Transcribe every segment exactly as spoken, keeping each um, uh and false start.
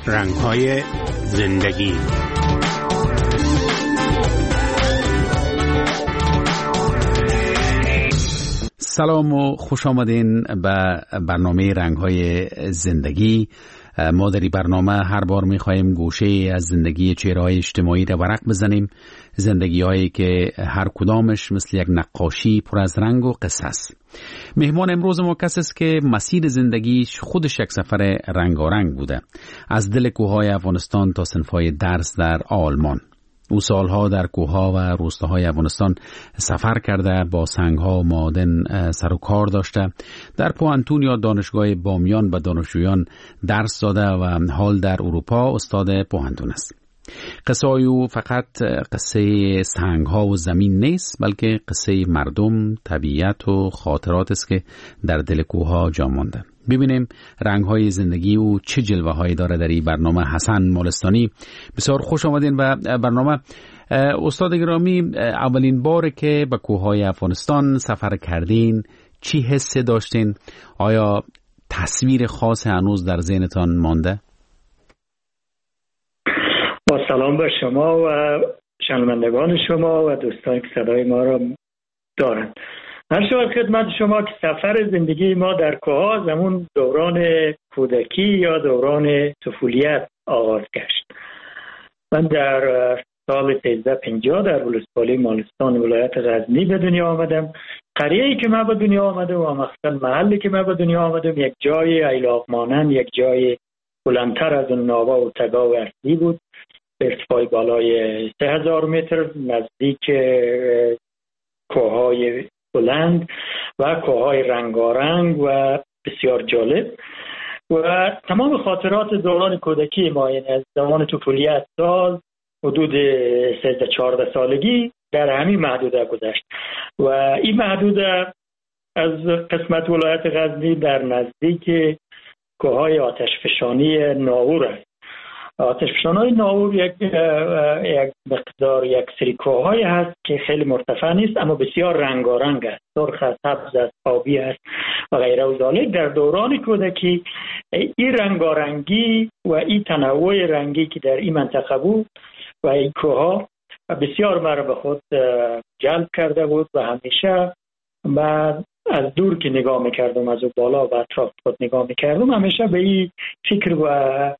رنگ‌های زندگی. سلام و خوش آمدین به برنامه رنگ‌های زندگی. ما در این برنامه هر بار می‌خوایم گوشه از زندگی چهره‌های اجتماعی را ورق بزنیم، زندگی‌هایی که هر کدامش مثل یک نقاشی پر از رنگ و قصه است. مهمان امروز ما کسی است که مسیر زندگیش خودش یک سفر رنگارنگ بوده، از دل کوههای افغانستان تا صنف‌های درس در آلمان. او سالها در کوهها و روستاهای افغانستان سفر کرده، با سنگ‌ها و معادن سر و کار داشته، در پوهنتون یا دانشگاه بامیان به دانشجویان درس داده و حال در اروپا استاد پوهنتون است. قصه او فقط قصه سنگ‌ها و زمین نیست، بلکه قصه مردم، طبیعت و خاطرات است که در دل کوه‌ها جا مانده. ببینیم رنگ‌های زندگی او چه جلوه‌هایی داره در این برنامه. حسن مالستانی، بسیار خوش آمدین به برنامه. استاد گرامی، اولین بار که به کوه‌های افغانستان سفر کردین چی حسی داشتین؟ آیا تصویر خاص هنوز در ذهنتان مانده؟ با سلام به شما و شنوندگان شما و دوستانی که صدای ما را دارند. هر شود خدمت شما که سفر زندگی ما در کوه‌ها زمون دوران کودکی یا دوران طفولیت آغاز گشت. من در سال سیزده پنجاه در ولسوالی مالستان ولایت غزنی به دنیا آمدم. قریه‌ای که من به دنیا آمدم و مخصوصا محلی که من به دنیا آمدم یک جای ایلاق مانند، یک جای بلندتر از اون ناوا و تگا و اصلی بود، ارتفاع بالای سه هزار متر، نزدیک کوههای بلند و کوههای رنگارنگ و بسیار جالب. و تمام خاطرات دوران کودکی ما، یعنی از زمان طفولیت سال حدود سیزده چهارده سالگی، در همین محدوده گذشت. و این محدوده از قسمت ولایت غزنی در نزدیک کوههای آتشفشانی ناور است. آتشفشان‌های ناور یک یک مقدار یک سری کوه‌های هست که خیلی مرتفع نیست اما بسیار رنگارنگ است، سرخ است، سبز است، آبی است و غیره و ذالک. در دوران کودکی این رنگارنگی و این تنوع رنگی که در این منطقه بود و این کوه‌ها بسیار مرا به خود جلب کرده بود و همیشه من از دور که نگاه می‌کردم، از بالا و اطراف خود نگاه می‌کردم، همیشه به این فکر و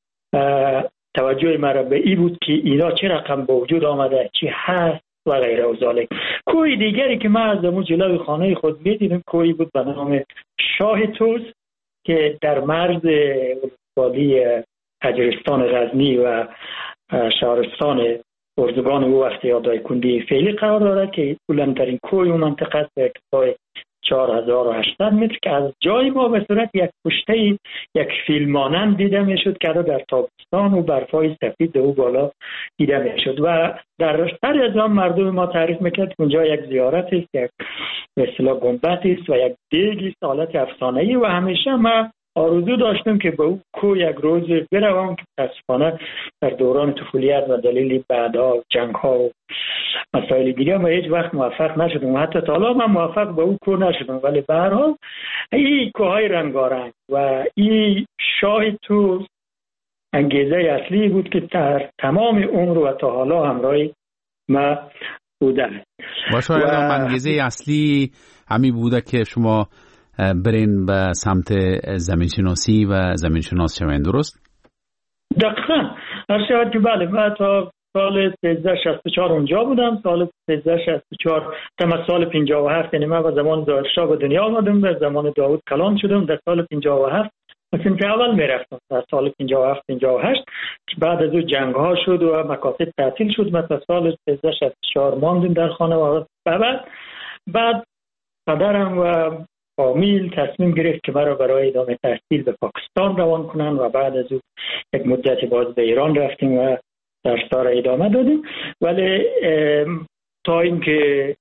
توجه مرا به این بود که اینا چه رقم به وجود آمده، چی هست و غیره و ذالک. کوهی دیگری که من از اون جلوی خانه خود می‌دیدم کوهی بود به نام شاه توس که در مرز ولسوالی تجرستان غزنی و شهرستان اردوگان او وقت یادای کندی فعلی قرار دارد که بلندترین کوه اون منطقه است، به ارتفاع چهار هزار و هشتصد متر که از جای ما به صورت یک پشته یک فیل مانند دیده میشد که در تابستان و برفای سفید او بالا دیده میشد. و در سر از آن مردم ما تعریف میکرد که اونجا یک زیارت است، یک به اصطلاح گنبد است و یک دیگ است، حالت افسانه‌ای. و همیشه ما آرزو داشتم که به او کو یک روز بروم که متاسفانه در دوران طفولیت و دلیل بعدها جنگ‌ها و مسائل دیگه ما هیچ وقت موفق نشدم. حتی تا حالا من موفق به او کو نشدم. ولی به هر حال این کوههای رنگارنگ و این شاه توس انگیزه اصلی بود که در تمام عمر و تا حالا همراه ما بوده. باشه، و انگیزه اصلی همین بوده که شما برین به سمت زمینشناسی و زمینشناس شوین، درست؟ دقیقا. هر شود که بله، من تا سال سیزده شصت و چهار اونجا بودم. سال سیزده شصت و چهار تا سال پنجاه و هفت، یعنی من به زمان ظاهرشاه به دنیا آمدم، در زمان داوود کلان شدم. در سال پنجاه و هفت مثلا که اول میرفتم، در سال پنجاه و هفت پنجاه و هشت که بعد از اون جنگ ها شد و مکاتب تعطیل شد، مثلا سال سیزده شصت و چهار ماندیم در خانه. و بعد بعد پدرم و فامیل تصمیم گرفت که مرا برای ادامه تحصیل به پاکستان روان کنن و بعد از اون یک مدتی باز به ایران رفتیم و درس را ادامه دادیم. ولی تا اینکه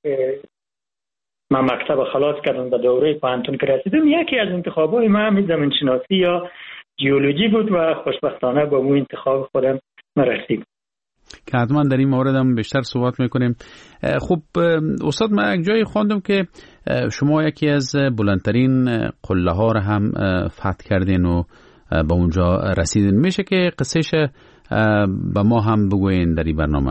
من مکتب خلاص کردم به دوره پوهنتون که رسیدم، یکی از انتخابای من همین زمینشناسی یا جیولوژی بود و خوشبختانه با اون انتخاب خودم من رسیدم که حتما در این مورد هم بیشتر صحبت میکنیم. خب استاد، من یک جایی خواندم که شما یکی از بلندترین قله ها را هم فتح کردین و به اونجا رسیدین. میشه که قصهش به ما هم بگوین در این برنامه؟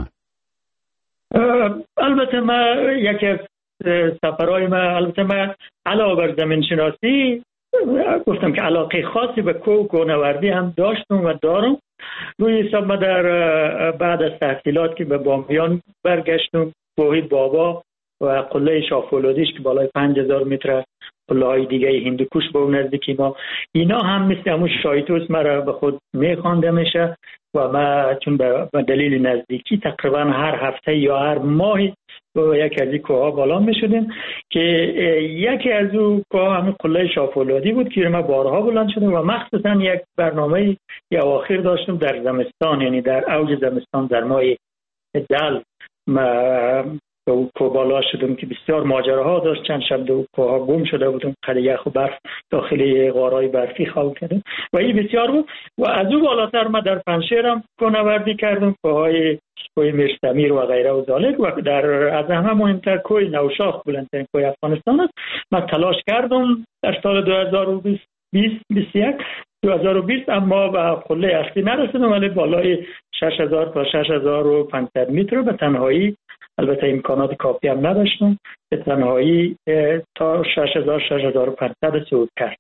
البته من یکی از سفرهای من، البته من علاوه بر زمین شناسی گفتم که علاقه خاصی به کوه و کوهنوردی هم داشتم و دارم. روی حساب من در بعد از تحصیلات که به بامیان برگشتم، کوه بابا و قله شاهفولادیش که بالای پنج هزار متر، قله های دیگه هندوکوش به اون نزدیکی ما، اینا هم مثل همون شایتوس مرا به خود میخوانده میشه و ما چون به دلیل نزدیکی تقریبا هر هفته یا هر ماهی با یکی از این کوه ها بالا می شدیم که یکی از اون کوه همین قله شاهفولادی بود که ما بارها بلند شدیم و مخصوصا یک برنامه یا اواخر داشتم در زمستان، یعنی در اوج زمستان در ماه دل ما به اون کوه بالا شدم که بسیار ماجراها داشت. چند شب دو کوه ها گم شده بودم، خیلی یخ و برف داخلی غارهای برفی خواب کردم و این بسیار بود. و از اون بالاتر ما در پنشیر هم کوهنوردی کردم، کوههای کوه میرستمیر و غیره و ذالک. و در از همه مهمتر کوه نوشاخ بلندترین کوه افغانستان است. من تلاش کردم در سال دو هزار و بیست دو هزار و بیست اما به قله اصلی نرسیدم، ولی بالای شش هزار تا شش هزار و پانصد متر به تنهایی، البته امکانات کافی هم نداشتم، به تنهایی تا شش هزار شش هزار و پانصد صعود کرد.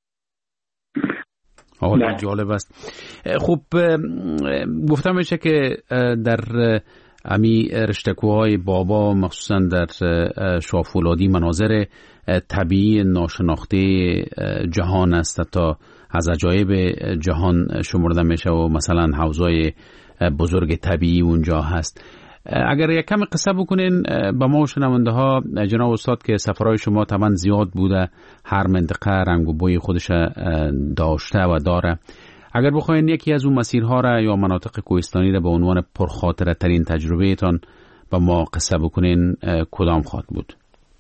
حالا جالب است. خب گفتم میشه که در امی رشته‌کوه‌های بابا مخصوصا در شاهفولادی مناظر طبیعی ناشناخته جهان است تا از عجایب جهان شمرده میشه و مثلا حوضای بزرگ طبیعی اونجا هست. اگر یک کم قصه بکنین با ما و شنونده ها جناب استاد که سفرهای شما طبعا زیاد بوده، هر منطقه رنگ و بوی خودش داشته و داره، اگر بخواین یکی از اون مسیرها را یا مناطق کوهستانی را به عنوان پرخاطره ترین تجربه تان با ما قصه بکنین کدام خواهد بود؟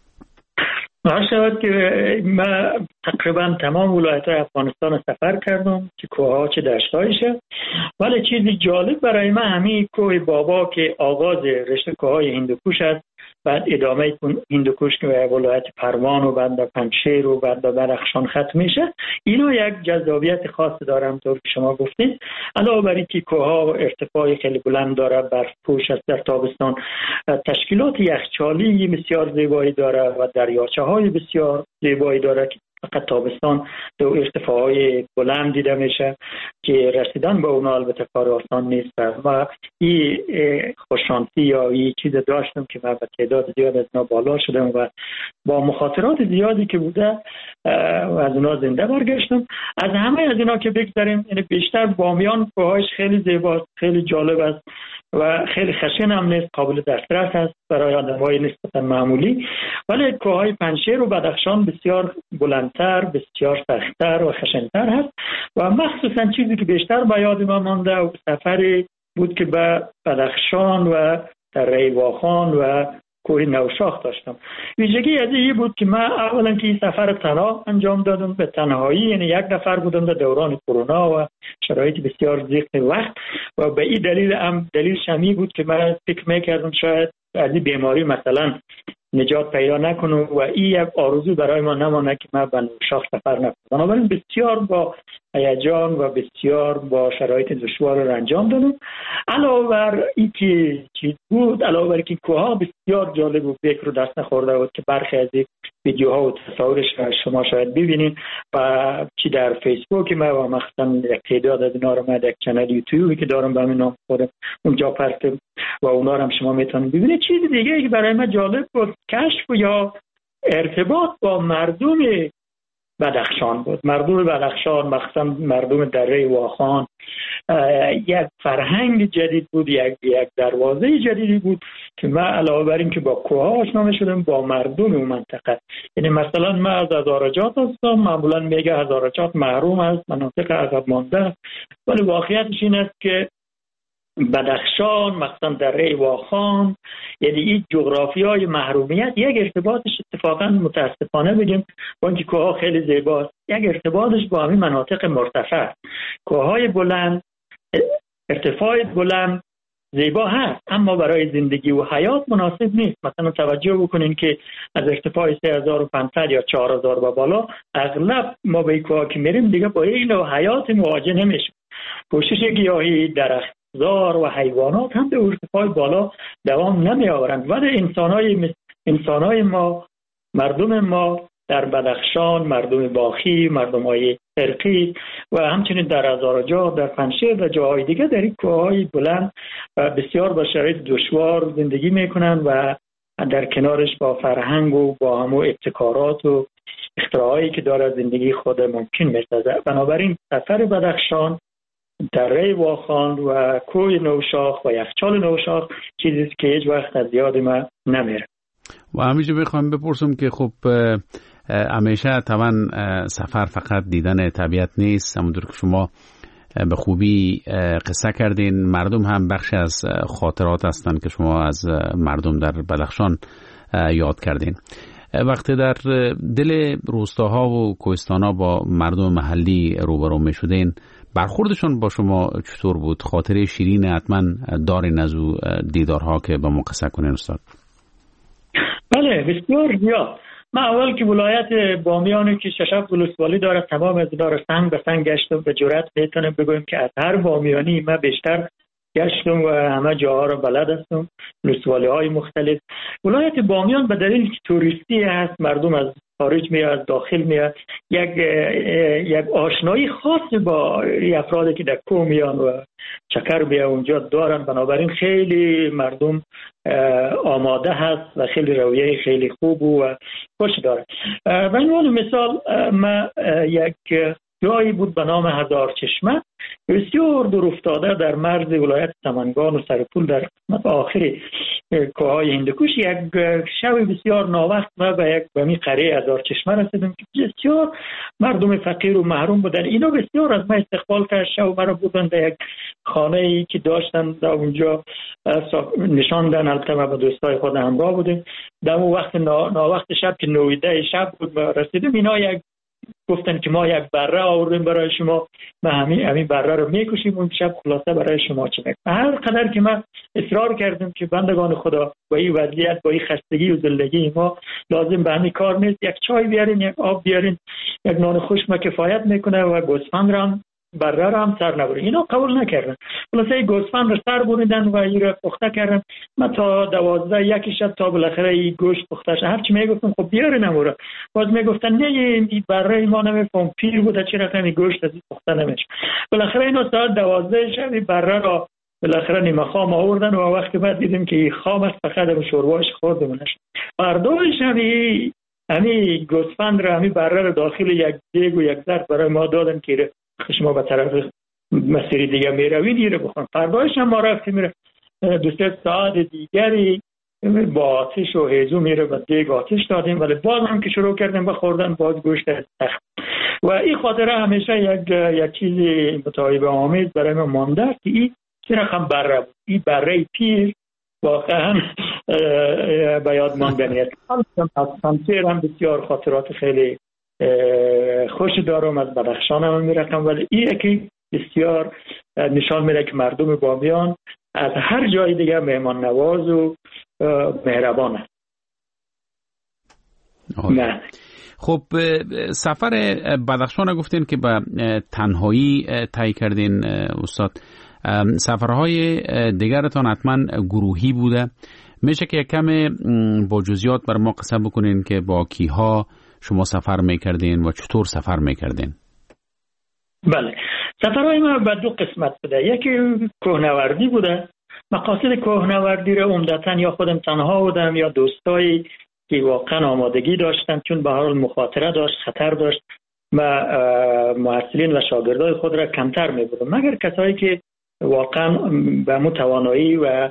معلوم شود که من تقریبا تمام ولایت‌های افغانستان سفر کردم، چه کوه‌ها چه دشت‌هایشه، ولی چیزی جالب برای من همین کوه بابا که آغاز رشته کوه‌های هندوکوش است، بعد ادامه هندوکوش که به ولایت پروان و بعد به پنجشیر و بعد به بدخشان ختم میشه، اینا یک جذابیت خاص داره همونطور که شما گفتید. علاوه بر اینکه کوه‌ها ارتفاع خیلی بلند داره، برف پوش است در تابستان، تشکیلات یخچالی بسیار زیبایی داره و دریاچه‌های بسیار زیبایی داره که فقط تابستان دو ارتفاعهای بلند دیده میشه که رسیدن به اونا البته کار آسان نیست. و این خوششانسی یا این چیز داشتم که من به تعداد زیاد از اونا بالا شدم و با مخاطرات زیادی که بوده از اونا زنده برگشتم. از همه از اینا که بگذاریم، یعنی بیشتر بامیان کوه‌هاش خیلی زیباست، خیلی جالب است و خیلی خشن هم نیست، قابل دسترس است برای آدم‌های نسبتاً معمولی، ولی کوه‌های پنجشیر و بدخشان بسیار بلندتر، بسیار سخت‌تر و خشن‌تر هست. و مخصوصاً چیزی که بیشتر به یاد من مانده و سفری بود که به بدخشان و دره واخان و کوه نوشاخ داشتم. ویژگی از این بود که من اولا که این سفر تنها انجام دادم، به تنهایی، یعنی یک نفر بودم در دوران کرونا و شرایط بسیار ضیق وقت و به این دلیل هم دلیل شمی بود که من فکر میکردم شاید از این بیماری مثلا نجات پیدا نکنه و این یک آرزو برای ما نمانه که من به نوشاخ سفر نکنم. بنابراین بسیار با هیجان و بسیار با شرایط دشوار رو انجام دادم. علاوه بر این که چیز بود، علاوه بر اینکه کوه‌ها بسیار جالب و فکر رو دست نخورده بود که برخی از این ویدیوها و تصاویرش شما شاید ببینید و چی در فیسبوک ما و مخصوصا یک تعداد از اینا رو من در کانال یوتیوبی که دارم به همین نام خودم اونجا پرتم و اونا رو هم شما میتونید ببینید. چیز دیگه که برای من جالب بود کشف یا ارتباط با مردم بدخشان بود. مردم بدخشان، مخصوصا مردم دره واخان، یک فرهنگ جدید بود، یک یک دروازه جدیدی بود که من علاوه بر این که با کوه آشنا می‌شدم، با مردم اون منطقه، یعنی مثلا من از هزارجات هستم، معمولا میگه هزارجات محروم است، مناطق عقب مانده، ولی واقعیتش این است که بدخشان، مثلا دره واخان، یعنی این جغرافیای محرومیت یک ارتباطش اتفاقا متاسفانه بگیم با اینکه کوه‌ها خیلی زیباست، یک ارتباطش با همین مناطق مرتفع، کوه‌های بلند، ارتفاع بلند زیبا هست اما برای زندگی و حیات مناسب نیست. مثلا توجه بکنین که از ارتفاع سه هزار و پانصد یا چهار هزار به بالا اغلب ما به کوه که میریم دیگه با این نوع حیات مواجه نمیشیم. پوشش گیاهی، درختزار و حیوانات هم به ارتفاع بالا دوام نمی آورند. و انسان‌های انسان‌های ما، مردم ما در بدخشان، مردم باخی، مردم‌های ارقی و همچنین در هزارجاه، در پنشیر و جاهای دیگه در این کوههای بلند بسیار با شرایط دشوار زندگی میکنن و در کنارش با فرهنگ و با همو ابتکارات و اختراعایی که داره زندگی خود ممکن میسازه. بنابراین سفر بدخشان، دره واخان و کوه نوشاخ و یخچال نوشاخ چیزی که هیچ وقت از یاد من نمیره. و همیشه بخوام بپرسم که خب همیشه طبعا سفر فقط دیدن طبیعت نیست، همونطور که شما به خوبی قصه کردین، مردم هم بخشی از خاطرات هستند که شما از مردم در بدخشان یاد کردین. وقتی در دل روستاها و کوهستان‌ها با مردم محلی روبرو می‌شدین، برخوردشون با شما چطور بود؟ خاطره شیرین حتما دارین از او دیدارها که با ما قصه کنین استاد. بله بسیار زیاد. من اول که ولایت بامیانی که شش هفت ولسوالی داره تمام از داره سنگ به سنگ گشتم، به جرات میتونم بگویم که از هر بامیانی من بیشتر گشتم و همه جاها رو بلد هستم، ولسوالی های مختلف. ولایت بامیان به دلیل که توریستی هست، مردم از خارج میاد، از داخل میاد، یک یک آشنایی خاص با افرادی که در کوه میان و چکر بیا اونجا دارن. بنابراین خیلی مردم آماده هست و خیلی رویه خیلی خوب و خوش داره. به عنوان مثال ما یک جایی بود به نام هزار چشمه، بسیار دور افتاده در مرز ولایت سمنگان و سرپول در قسمت آخری کوههای هندوکش. یک شب بسیار ناوقت ما به یک به می قریه هزار چشمه رسیدیم که بسیار مردم فقیر و محروم بودن. اینا بسیار از ما استقبال کرد، شب مرا بودن به یک خانه ای که داشتن در اونجا نشاندن. البته ما با دوستای خود همراه بودیم. در اون وقت ناوقت شب که نویده شب بود ما رسیدیم، اینا یک گفتن که ما یک بره آوردیم برای شما، ما همین همین بره رو میکشیم اون شب خلاصه برای شما چه میکنیم. هر قدر که من اصرار کردم که بندگان خدا با این وضعیت، با این خستگی و ذلگی ما لازم به همین کار نیست، یک چای بیارین، یک آب بیارین، یک نان خشک ما کفایت میکنه و گوسفند را هم بره را هم سر نبرین. اینا قبول نکردن. خلاصه گوسفند را سر بریدن و این را پخته کردن. من تا دوازده یکی شب تا بالاخره این گوشت پخته شد، هرچی میگفتم خب بیارین امورا، باز میگفتن نه این بره ما نمیفهم پیر بوده چه رقمی گوشت از این پخته نمیشه. بالاخره اینا ساعت دوازده شب این بره را بالاخره نیمه خام آوردن و وقتی بعد دیدیم که خام است فقط به شورباش خوردیم نشد. فرداش همین همین گوسفند را همین بره را داخل یک دیگ و یک ظرف برای ما دادن که شما به طرف مسیری دیگه میروید دیره بخورن. فردایش هم ما رفتیم میره دو سه ساعت دیگری با آتش و هیزو میره و دیگ آتش دادیم، ولی باز هم که شروع کردیم به خوردن باز گوشت سخت. و این خاطره همیشه یک یک چیز متعایب آمیز برای من مانده که این چه رقم بره بود. این بره پیر واقعا به یاد ماندنی است. از سمسیر هم بسیار خاطرات خیلی خوش دارم، از بدخشان هم میرکم، ولی این یکی بسیار نشان میده که مردم بامیان از هر جای دیگه مهمان نواز و مهربان است. نه. خب سفر بدخشان گفتین که به تنهایی طی کردین استاد، سفرهای دیگرتان حتما گروهی بوده، میشه که کم با جزئیات بر ما قصه بکنین که با کیها شما سفر میکردین و چطور سفر میکردین؟ بله، سفرهای ما به دو قسمت بوده. یکی کوهنوردی بوده. مقاصد کوهنوردی رو عمدتاً یا خودم تنها بودم یا دوستایی که واقعا آمادگی داشتن، چون به هر حال مخاطره داشت، خطر داشت و محصلین و شاگردای خود را کمتر میبردم، مگر کسایی که واقعا به متوانایی و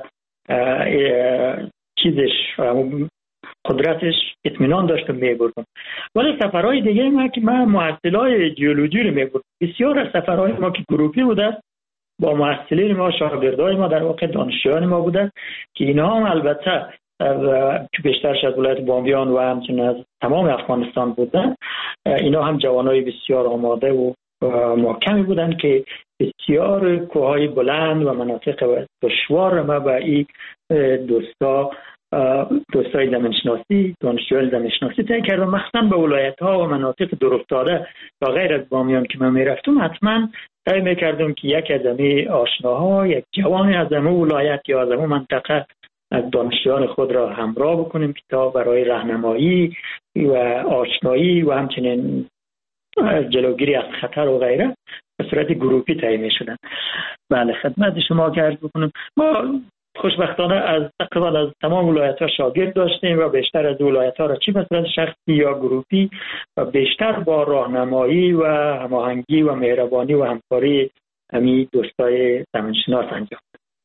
چیزش قدرتش اطمینان داشتم میبردم. ولی سفرهای دیگه ما که ما محصلای جیولوژی رو میبردم. بسیار از سفرهای ما که گروپی بوده با محصلین ما، شاگردای ما، در واقع دانشجویان ما بوده که اینا هم البته که بیشترش از ولایت بامیان و همچنین از تمام افغانستان بودن. اینا هم جوانای بسیار آماده و محکمی بودن که بسیار کوههای بلند و مناطق دشوار ما با این دوستا دوستای زمینشناسی دانشجوی زمینشناسی طی کردم، مخصوصا به ولایت ها و مناطق دورافتاده و غیر از بامیان که من میرفتم حتما سعی میکردم که یک از امی آشناها، یک جوان از امی ولایت یا از امی منطقه از دانشجویان خود را همراه بکنیم که تا برای راهنمایی و آشنایی و همچنین جلوگیری از خطر و غیره به صورت گروپی طی میشدن. بله خدمت شما که عرض بکنم ما خوشبختانه از تقریبا از تمام ولایت‌ها شاگرد داشتیم و بیشتر از ولایت‌ها را چی به صورت شخصی یا گروپی و بیشتر با راهنمایی و هماهنگی و مهربانی و همکاری همین دوستای زمینشناس انجام.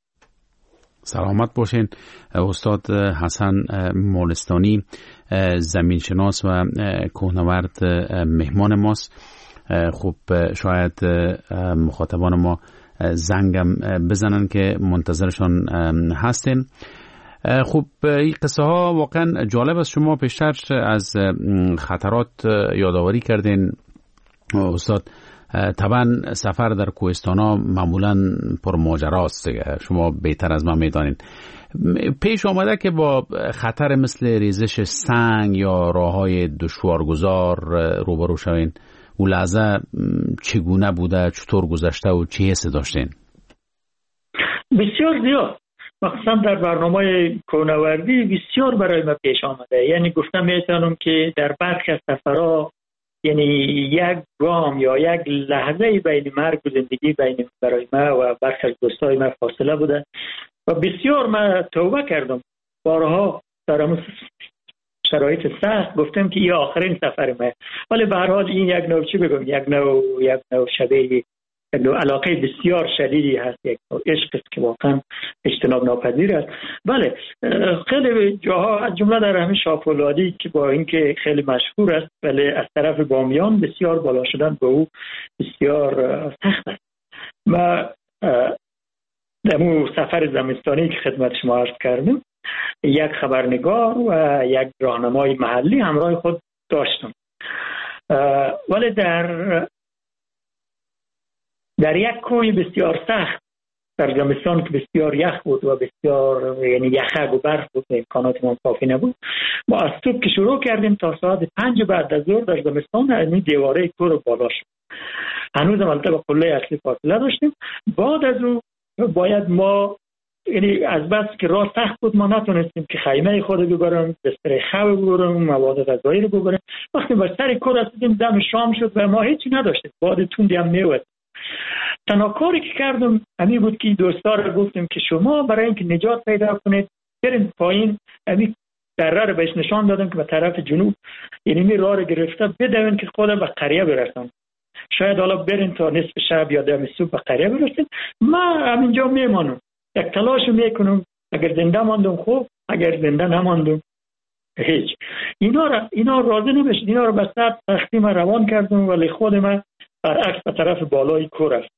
سلامت باشین. استاد حسن مولستانی زمینشناس و کوهنورد مهمان ماست. خب شاید مخاطبان ما زنگم بزنن که منتظرشان هستین. خب این قصه ها واقعا جالب است. شما پیشتر از خطرات یادآوری کردین استاد. طبعا سفر در کوهستان ها معمولا پر ماجراست دیگه، شما بهتر از من میدانین. پیش آمده که با خطر مثل ریزش سنگ یا راههای دشوارگذار روبرو شوین؟ اون لحظه چگونه بوده، چطور گذشته و چه حسی داشتین؟ بسیار زیاد، مخصوصا در برنامه کوهنوردی بسیار برای ما پیش آمده. یعنی گفتم میتونم که در برخی از سفرها یعنی یک گام یا یک لحظه بین مرگ و زندگی بین برای ما و برخی از دوستای ما فاصله بوده و بسیار ما توبه کردم. بارها در شرایط سخت گفتم که این آخرین سفر ما، ولی به هر حال این یک نوع چی بگم یک نوع یک نوع شبیه یک نوع علاقه بسیار شدیدی هست، یک نوع عشق است که واقعا اجتناب ناپذیر است. بله خیلی جاها از جمله در همین شاپولادی که با اینکه خیلی مشهور است ولی از طرف بامیان بسیار بالا شدن به او بسیار سخت است. ما در اون سفر زمستانی که خدمت شما عرض کردم یک خبرنگار و یک راهنمای محلی همراه خود داشتم، ولی در در یک کوه بسیار سخت در زمستان که بسیار یخ بود و بسیار یعنی یخک و برف بود، امکانات ما کافی نبود. ما از صبح که شروع کردیم تا ساعت پنج بعد از ظهر در زمستان این دیواره کوه رو بالا شد. هنوز هم البته با قله اصلی فاصله داشتیم. بعد از اون باید ما یعنی از بس که راه سخت بود ما نتونستیم که خیمه خود رو ببرم، بستر خواب ببرم، مواد غذایی رو ببرم. وقتی به سر کوه رسیدیم دم شام شد و ما هیچی نداشتیم، باد تندی هم میومد. تنها کاری که کردم همین بود که دوستا رو گفتم که شما برای اینکه نجات پیدا کنید بریم پایین. همین دره رو بهش نشان دادم که به طرف جنوب یعنی می راه رو گرفته بدون که خود به قریه برسن، شاید حالا برین تا نصف شب یا دم صبح به قریه برسید. ما همینجا میمانم، یک تلاش میکنم، اگر زنده ماندم خوب، اگر زنده نماندم هیچ. اینا را اینا راضی نمیشد، اینا رو به سر سختی ما روان کردم ولی خود من برعکس به طرف بالای کوه رفتم.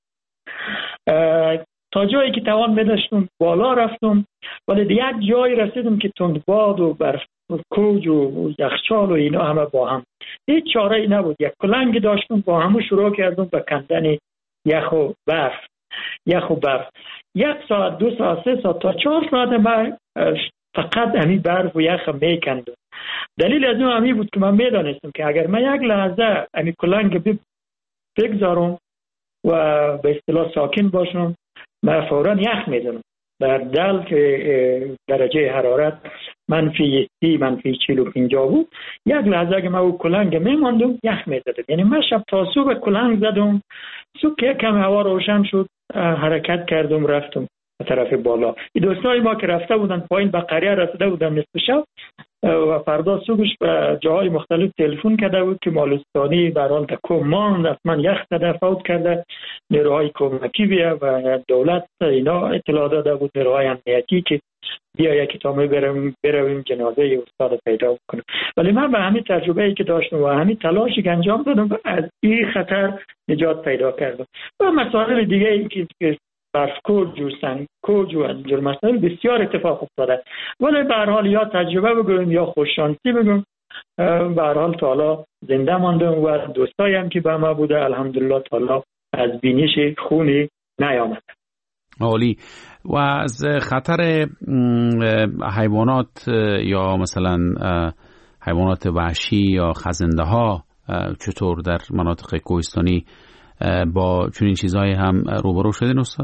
تا جایی که توان می‌داشتم بالا رفتم ولی یک جایی رسیدم که تندباد و برف و کوج و یخچال و اینا همه با هم، هیچ چاره ای نبود. یک کلنگ داشتم با همو شروع کردم به کندن یخ و برف یخ و برف یک ساعت دو ساعت سه ساعت تا چهار ساعت من فقط همین برف و یخ میکندم. دلیل از اون همین بود که من میدانستم که اگر من یک لحظه همین کلنگ بگذارم و به اصطلاح ساکن باشم من فوراً یخ میزنم. در دل که درجه حرارت منفی سی منفی چهل و پنجاه بود، یک لحظه که من او کلنگ میماندم یخ میزدم. یعنی من شب تا صبح کلنگ زدم، صبح که کم هوا روشن شد حرکت کردم رفتم به طرف بالا. این دوستای ما که رفته بودن پایین به قریه رسیده بودن نصف شب و فردا صبحش به جاهای مختلف تلفن کرده بود که مالستانی بران تکو ماند، حتما یخ زده فوت کرده، نیروهای کمکی بیا و دولت اینا اطلاع داده بود، نیروهای امنیتی که بیا یکی تا می برم برویم جنازه استاد پیدا کنیم. ولی من به همین تجربه ای که داشتم و همین تلاشی که انجام دادم از این خطر نجات پیدا کردم. و مسائل دیگه ای که برف کوج و سنگ کوج و از جور مسائل بسیار اتفاق افتاده، ولی به هر حال یا تجربه بگویم یا خوششانسی بگویم به هر حال تا حالا زنده ماندم و دوستایی هم که با ما بوده الحمدلله تا حالا از بینش خون نیامد. عالی. و از خطر حیوانات یا مثلا حیوانات وحشی یا خزنده ها چطور در مناطق کوهستانی با چنین چیزهای هم روبرو شدین استاد؟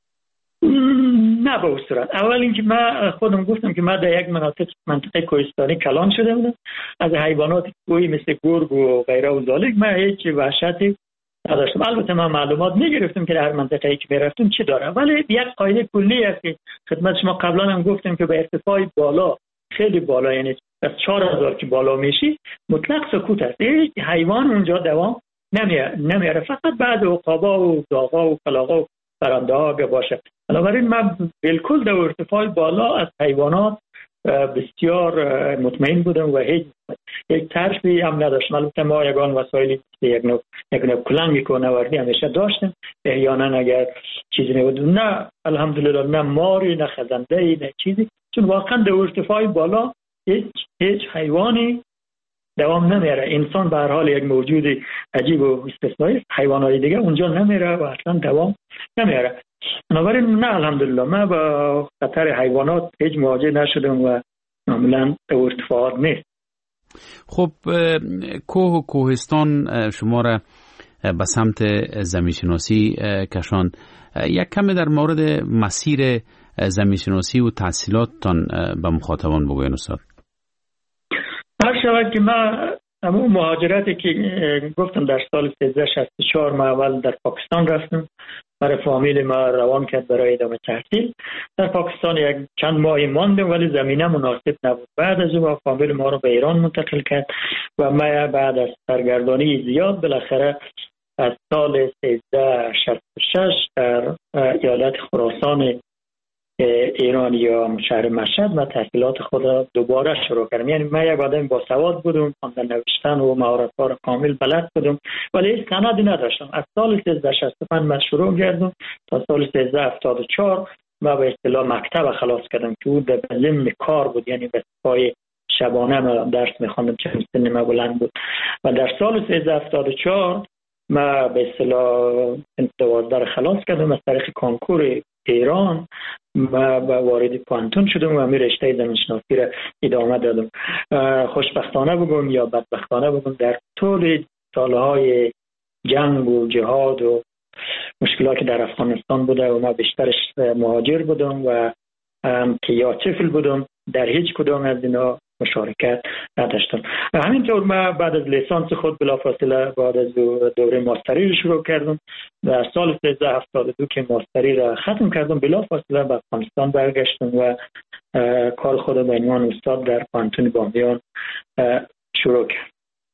نه به اون صورت. اول اینکه من خودم گفتم که من در یک مناطق منطقه کوهستانی کلان شده بودم، از حیوانات کوهی مثل گرگ و غیره و ذالک من هیچ وحشتی نداشتم. البته من معلومات میگرفتم که در منطقه ای که میرفتم چی داره، ولی یک قاعده کلی است که خدمت شما قبلا هم گفتم که به ارتفاع بالا، خیلی بالا، یعنی از چهار هزار که بالا میشی مطلق سکوت است. هیچ حیوان اونجا دوام نمیاره، فقط بعد عقابا و داغا و کلاغا و پرنده ها باشه. بنابراین من بالکل در ارتفاع بالا از حیوانات بسیار مطمئن بودم و هیچ یک ترسی هم نداشتم. البته ما یگان وسایلی یک نوع یک نوع کلنگی که نوردی همیشه داشتیم، احیانا اگر چیزی نبود، نه الحمدلله نه ماری نه خزنده نه چیزی، چون واقعا در ارتفاع بالا هیچ هیچ حیوانی دوام نمیره. انسان به هر حال یک موجود عجیب و استثنایی، حیوانات دیگه اونجا نمیره و اصلا دوام نمیره. بنابراین نه الحمدلله من با خطر حیوانات هیچ مواجه نشدم و معمولا در ارتفاعات نیست. خب کوه و کوهستان شما را به سمت زمینشناسی کشان. یک کمی در مورد مسیر زمینشناسی و تحصیلاتتان به مخاطبان بگوین استاد. هر شود که من همون مهاجرتی که گفتم در سال سیزده شصت و چهار ما اول در پاکستان رفتم، برای فامیل ما روان کرد برای ادامه تحصیل. در پاکستان یک چند ماهی ماندم ولی زمینه مناسب نبود. بعد از اون فامیل ما رو به ایران منتقل کرد و ما بعد از سرگردانی زیاد بالاخره از سال سیزده شصت و شش در ایالت خراسان ایران یا شهر مشهد من تحصیلات خود دوباره شروع کردم. یعنی من یک آدم با سواد بودم، خواندن نوشتن و مهارت‌ها را کامل بلد بودم ولی هیچ سندی نداشتم. از سال سیزده شصت و پنج من شروع کردم تا سال سیزده هفتاد و چهار من به اصطلاح مکتب خلاص کردم که او در ضمن کار بود، یعنی به پای شبانه من درس می‌خواندم چون سن من بلند بود. و در سال سیزده هفتاد و چهار من به اصطلاح دوازده خلاص کردم از طریق کنکور ایران و وارد پانتون شدم و همین رشته زمینشناسی را ادامه دادم. خوشبختانه بگم یا بدبختانه بگم در طول سالهای جنگ و جهاد و مشکلاتی در افغانستان بوده و ما بیشترش مهاجر بودم و که یا طفل بودم در هیچ کدام از اینا مشارکت نداشتم. همینطور من بعد از لیسانس خود بلافاصله بعد از دوره ماستری رو شروع کردم. در سال سیزده هفتاد و دو که ماستری را ختم کردم بلافاصله به افغانستان برگشتم و کار خود به عنوان استاد در پانتون بامیان شروع کردم.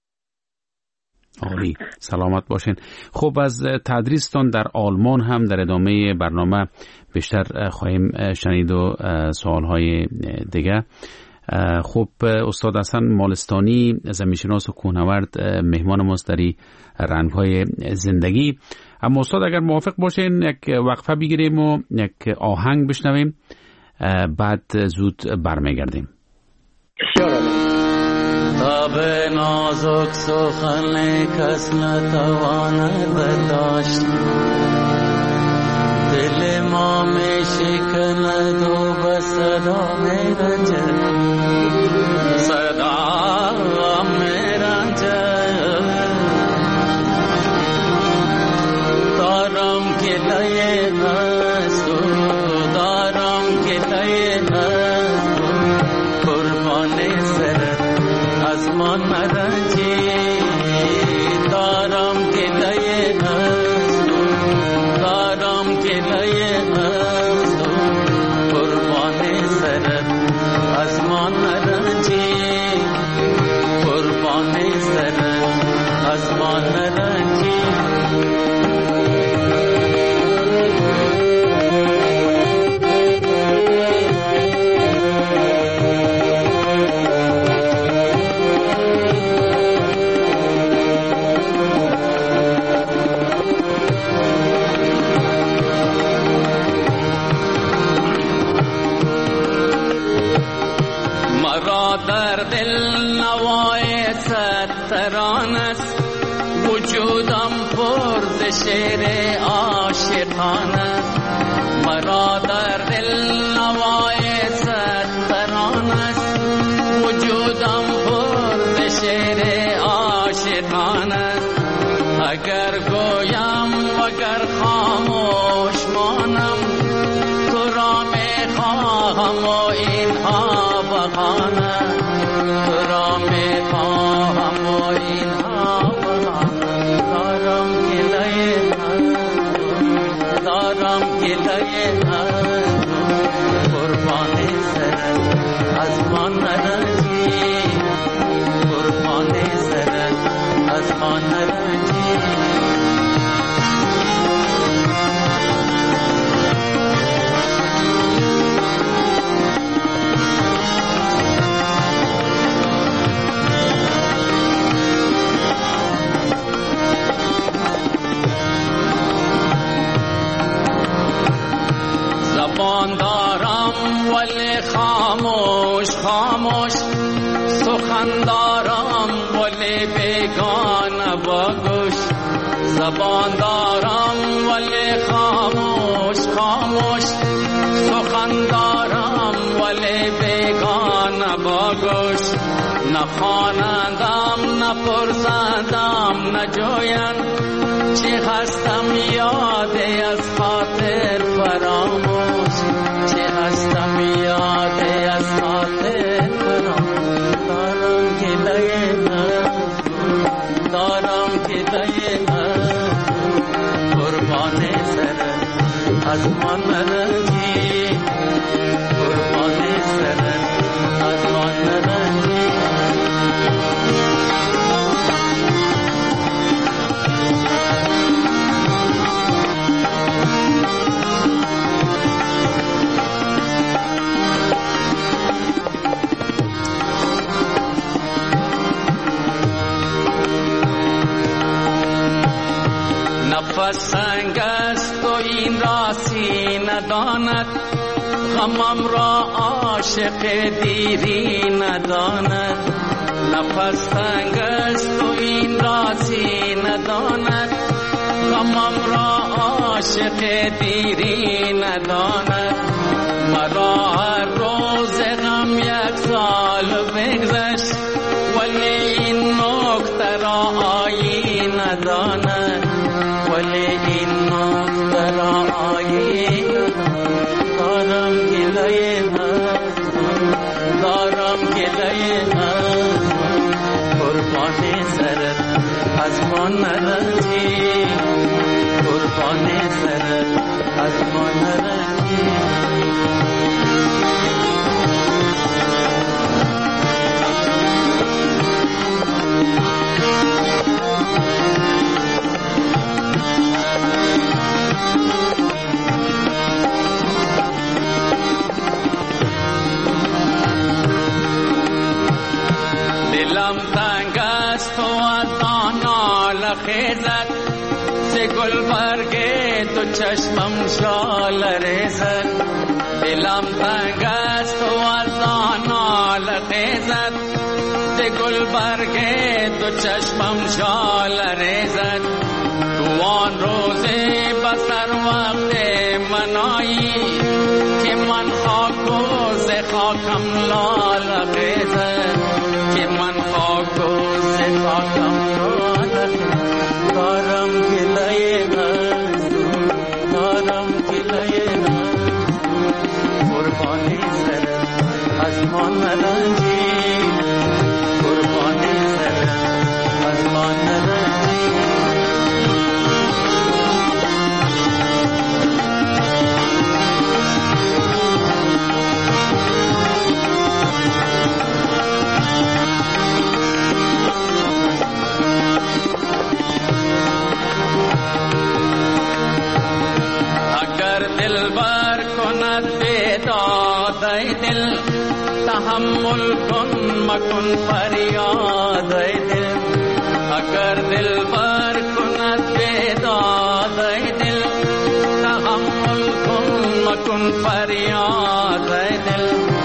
عالی، سلامت باشین. خب از تدریستان در آلمان هم در ادامه برنامه بیشتر خواهیم شنید و سوالهای دیگه. خب استاد حسن مالستانی زمینشناس و کوهنورد مهمان ماست در رنگ‌های زندگی. اما استاد اگر موافق باشین یک وقفه بگیریم و یک آهنگ بشنویم، بعد زود برمیگردیم. تا به نازک سخن کس نتواند برداشت، دل ما می شکند و به صدا می رنجد، صدا می رنجد. دارم گلای از تو، دارم گلای از تو، قربان سرت از من مرنجی. دارم گلای از تو، دارم گلای از تو، قربان سرت از من مرنجی، قربان سرت از من مرنجی. ز شعر عاشقانه مرا در دل نوای صد ترانه است وجودم پر ز شعر عاشقانه اگر گویم وگر خاموش مانم تو را می خواهم و اینها بهانه تو را می خواهم و اینها بهانه دارم گله دارم گله قربان سرت از من نرنجی قربان سرت از من نرنجی زبان دارم ولی خاموش خاموش سخن دارم ولی بیگانه با گوش زبان دارم ولی خاموش خاموش سخن دارم ولی بیگانه با گوش نخوانندم نپرسندم نجویند چی هستم یادی از خاطر فراموش چی هستم یادی از خاطر فراموش دارم گله دارم گله قربان سرت از من نرنجی قربان سرت از من نرنجی نفس سنگ است و این راسی نداند غمم را عاشق دیری نداند نفس سنگ است و این راسی نداند غمم را عاشق دیری نداند مرا هر روز غم یک سال بگذشت ولی این نکته را آیین نداند ولی این نکته را آیین دارم گله دارم گله قربان سرت از من نرنجی قربان سرت از من نرنجی دلم تنگ است و از آن خیزد ز گلبرگ تو چشمم شال ریزد دلم تنگ است و از آن خیزد ز گلبرگ تو چشمم شال ریزد تو آن روز بسر وقت منایی که من خاک و ز خاکم لال خیزد که من خاک و ز خاکم لال دارم گله دارم گله قربانی سرت از من نرنجی قربانی سرت از من نرنجی دلبر کند بیداد دل تحمل کن مکن فریاد دل اگر دلبر کند بیداد دل تحمل کن مکن فریاد دل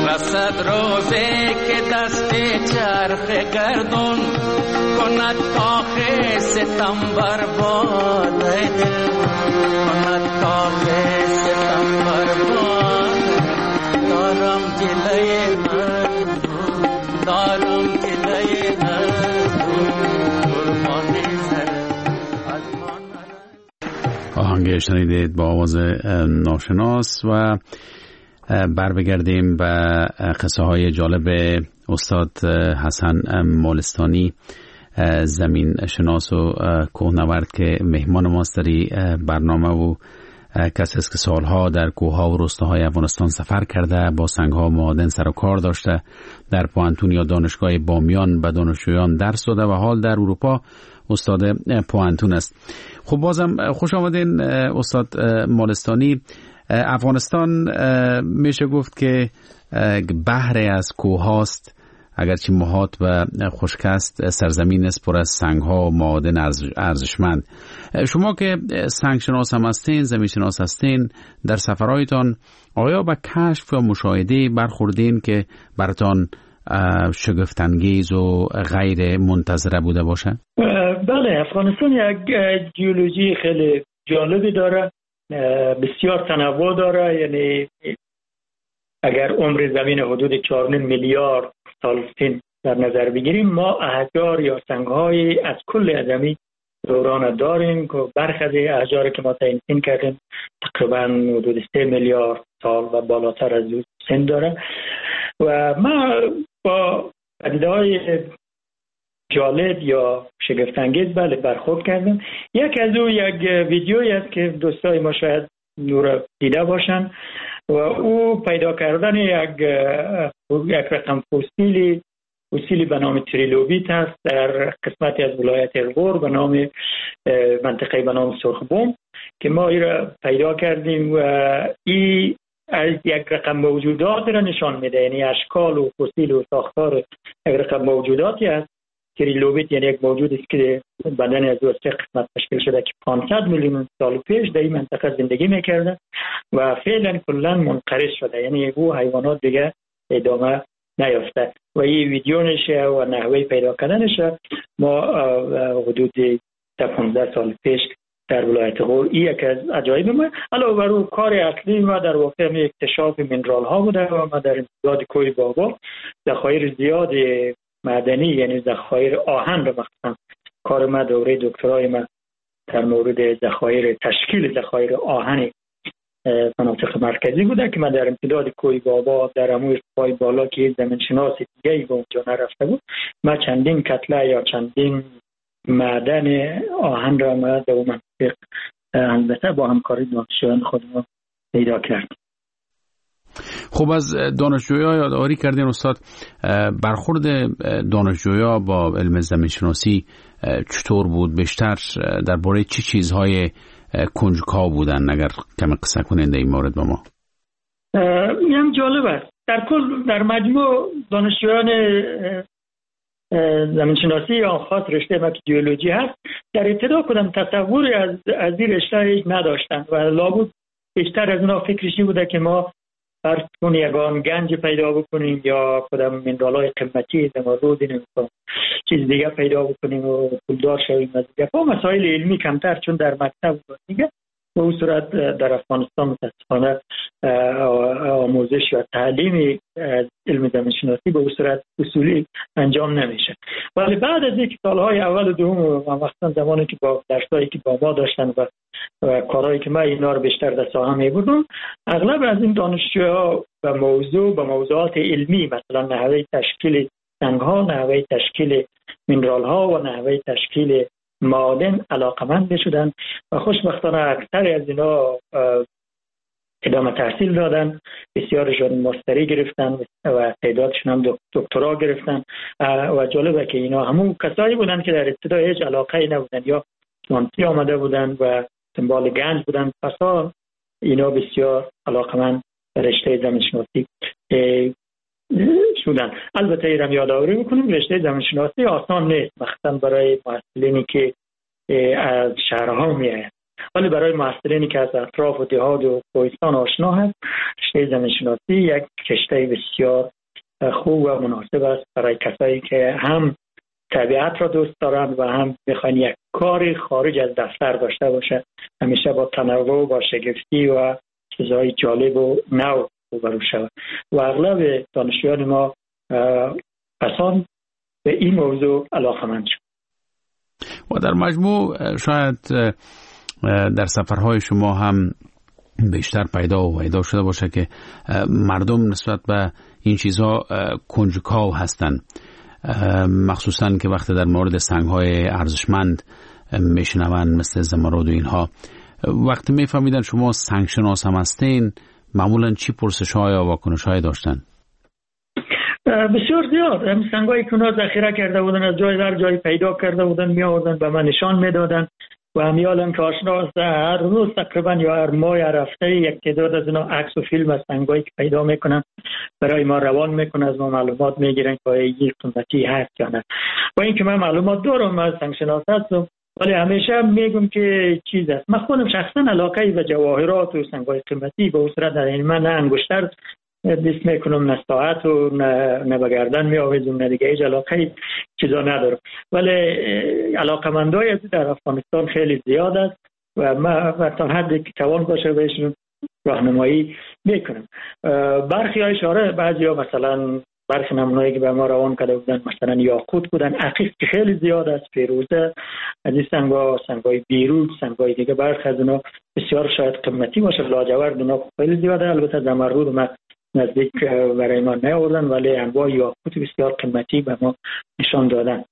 رسد روزی که دست چرخ گردون کند کاخ ستم برباد دل کند کاخ ستم برباد دارم گله مردم دارم گله مردم قربانی سر از من. آهنگ شنیدید با آواز ناشناس و بر بگردیم به قصه های جالب استاد حسن مالستانی زمین شناس و کوهنورد که مهمان ماست در برنامه و کسی است که سالها در کوهها و روستاهای افغانستان سفر کرده، با سنگها و معادن سر و کار داشته، در پوهنتون یا دانشگاه بامیان به دانشجویان درس داده و حال در اروپا استاد پوهنتون است. خب بازم خوش آمدین استاد مالستانی. افغانستان میشه گفت که بحری از کوه هاست، اگرچه محاط و خشک است، سرزمین است پر از سنگ ها و معادن ارزشمند. شما که سنگ شناس هم هستین، زمین شناس هستین، در سفرهایتان آیا به کشف و مشاهده برخوردین که براتان شگفت‌انگیز و غیر منتظره بوده باشه؟ بله، افغانستان یک جیولوژی خیلی جالبی داره، بسیار تنوع داره. یعنی اگر عمر زمین حدود چهار میلیارد سال سن در نظر بگیریم، ما احجار یا سنگ‌های از کل ادمی دوران داریم که برخی از احجار که ما تعیین کردیم تقریبا حدود سه میلیارد سال و بالاتر از اون سن داره. و ما با پدیده‌های جالب یا شگفت‌انگیز بله برخورد کردیم. یک از او یک ویدیویی است که دوستای ما شاید نور دیده باشن و او پیدا کردن یک یک رقم فسیلی فسیلی به نام تریلوبیت است در قسمتی از ولایت الغور به نام منطقه به نام سرخبوم که ما این را پیدا کردیم و این از یک رقم موجودات را نشان میده. یعنی اشکال و فسیل و ساختار یک رقم موجوداتی است. تریلوبیت یعنی یک موجودی است که بدن از دو سه قسمت تشکیل شده که پانصد میلیون سال پیش در این منطقه زندگی میکرده و فعلا کلا منقرض شده، یعنی او حیوانات دیگه ادامه نیافته. و این ویدیو نشه و نحوه پیدا کردنش ما حدود پانزده سال پیش در ولایت غور این یک از عجایب ما. علاوه بر اون کار اصلی ما در واقع اکتشاف مینرال ها بوده و ما در امتداد کوه بابا ذخایر زیاد معدنی یعنی ذخایر آهن رو مخصوصا کار ما دوره دکترای ما در مورد ذخایر تشکیل ذخایر آهن مناطق مرکزی بوده که من در امتداد کوه بابا در همون ارتفاع بالا که زمین شناس دیگه‌ای به اونجا نرفته بود، ما چندین کتله یا چندین معدن آهن را ما در اون منطقه البته با همکاری دانشجویان خودمون پیدا کردیم. خب از دانشجویان یادآوری کردین استاد، برخورد دانشجویان با علم زمین شناسی چطور بود؟ بیشتر درباره چه چی چیزهای کنجکاو بودن؟ اگر کمی قصه کنین در این مورد با ما. این جالب است. در کل در مجموع دانشجویان زمین شناسی یا خاص رشته ما که جیولوژی هست در ابتدا کدام تصوری از از این رشته هیچ نداشتن و لابد بیشتر از اونا فکرشی بوده که ما فرض کن یگان گنج پیدا بکنیم یا کدام مینرال‌های قیمتی زمرد نمی‌کنیم چیز دیگه پیدا بکنیم و پولدار شویم. از دیگه با مسائل علمی کمتر چون در مکتب بود دیگه به اون صورت در افغانستان متاسفانه آموزش و تعلیم علم زمین شناسی به اون صورت اصولی انجام نمیشه. ولی بعد از یک سالهای اول و دوم و مثلا زمانی که با درسایی که با ما داشتن و, و کارهایی که من اینا رو بیشتر در ساحه می‌بردم، اغلب از این دانشجوها به موضوع به موضوعات علمی مثلا نحوه تشکیل سنگ‌ها، نحوه تشکیل مینرال‌ها و نحوه تشکیل معادن علاقمند شدن و خوشبختانه اکثر از اینا ادامه تحصیل دادن، بسیارشون ماستری گرفتن و تعدادشون هم دکترا گرفتن و جالبه که اینا همون کسایی بودن که در ابتدا هیچ علاقه‌ای نبودن یا مانتی آمده بودن و دنبال گنج بودن، پسا اینا بسیار علاقمند به رشته زمین شناسی شدن. البته ایرم یادآوری میکنیم رشته زمین شناسی آسان نیست، مخصوصا برای محصلینی که از شهرها میاید. ولی برای محصلینی که از اطراف و دهات و کوهستان آشنا هست، رشته زمین شناسی یک کشته بسیار خوب و مناسب است برای کسایی که هم طبیعت را دوست دارند و هم میخوان یک کاری خارج از دفتر داشته باشه، همیشه با تنوع و با شگفتی و چیزهای جالب و نو روبرو شود. و اغلب دانشجویان ما پسان به این موضوع علاقه‌مند شد. و در مجموع شاید در سفرهای شما هم بیشتر پیدا و پیدا شده باشه که مردم نسبت به این چیزها کنجکاو هستند، مخصوصا که وقتی در مورد سنگ‌های ارزشمند میشنوند مثل زمرد و اینها، وقتی میفهمیدن شما سنگشناس هم هستین، معمولا چی پرسش‌های یا واکنش‌های داشتن؟ بسیار زیاد. هم سنگایی که اونا ذخیره کرده بودن، از جای در جای پیدا کرده بودن، می آوردن به من نشان میدادن و همیالم که آشنا هر روز تقریبا یا هر ماه یا هر هفته یک تعداد از اینا عکس و فیلم از سنگایی که پیدا میکنن برای ما روان میکنن، از ما معلومات میگیرن که این قیمتی هست یا نه. و اینکه من معلومات دارم از سنگشناس هستم، ولی همیشه میگم که چیز است. من خودم شخصا علاقه به جواهرات و سنگای قیمتی به اون صورت ندارم. من نه انگشتر دست میکنم، نه ساعت و نه, نه بگردن می آویزم، نه دیگه هیچ علاقه چیزا ندارم. ولی علاقه مندای در افغانستان خیلی زیاد است و من تا حدی که توان باشه بهشون راهنمایی میکنم. برخی های اشاره بعضی ها مثلا برخی نمونهایی که به ما روان کرده بودن مثلا یاقوت بودن، عقیق که خیلی زیاد است، فیروزه، از این سنگا، سنگای بیروت، سنگای دیگه برخی از اونا بسیار شاید قیمتی باشه، لاجورد اونا خیلی زیاده. البته زمرد و نزدیک برای ما نیاوردن، ولی انواع یاقوت بسیار قیمتی به ما نشان دادن.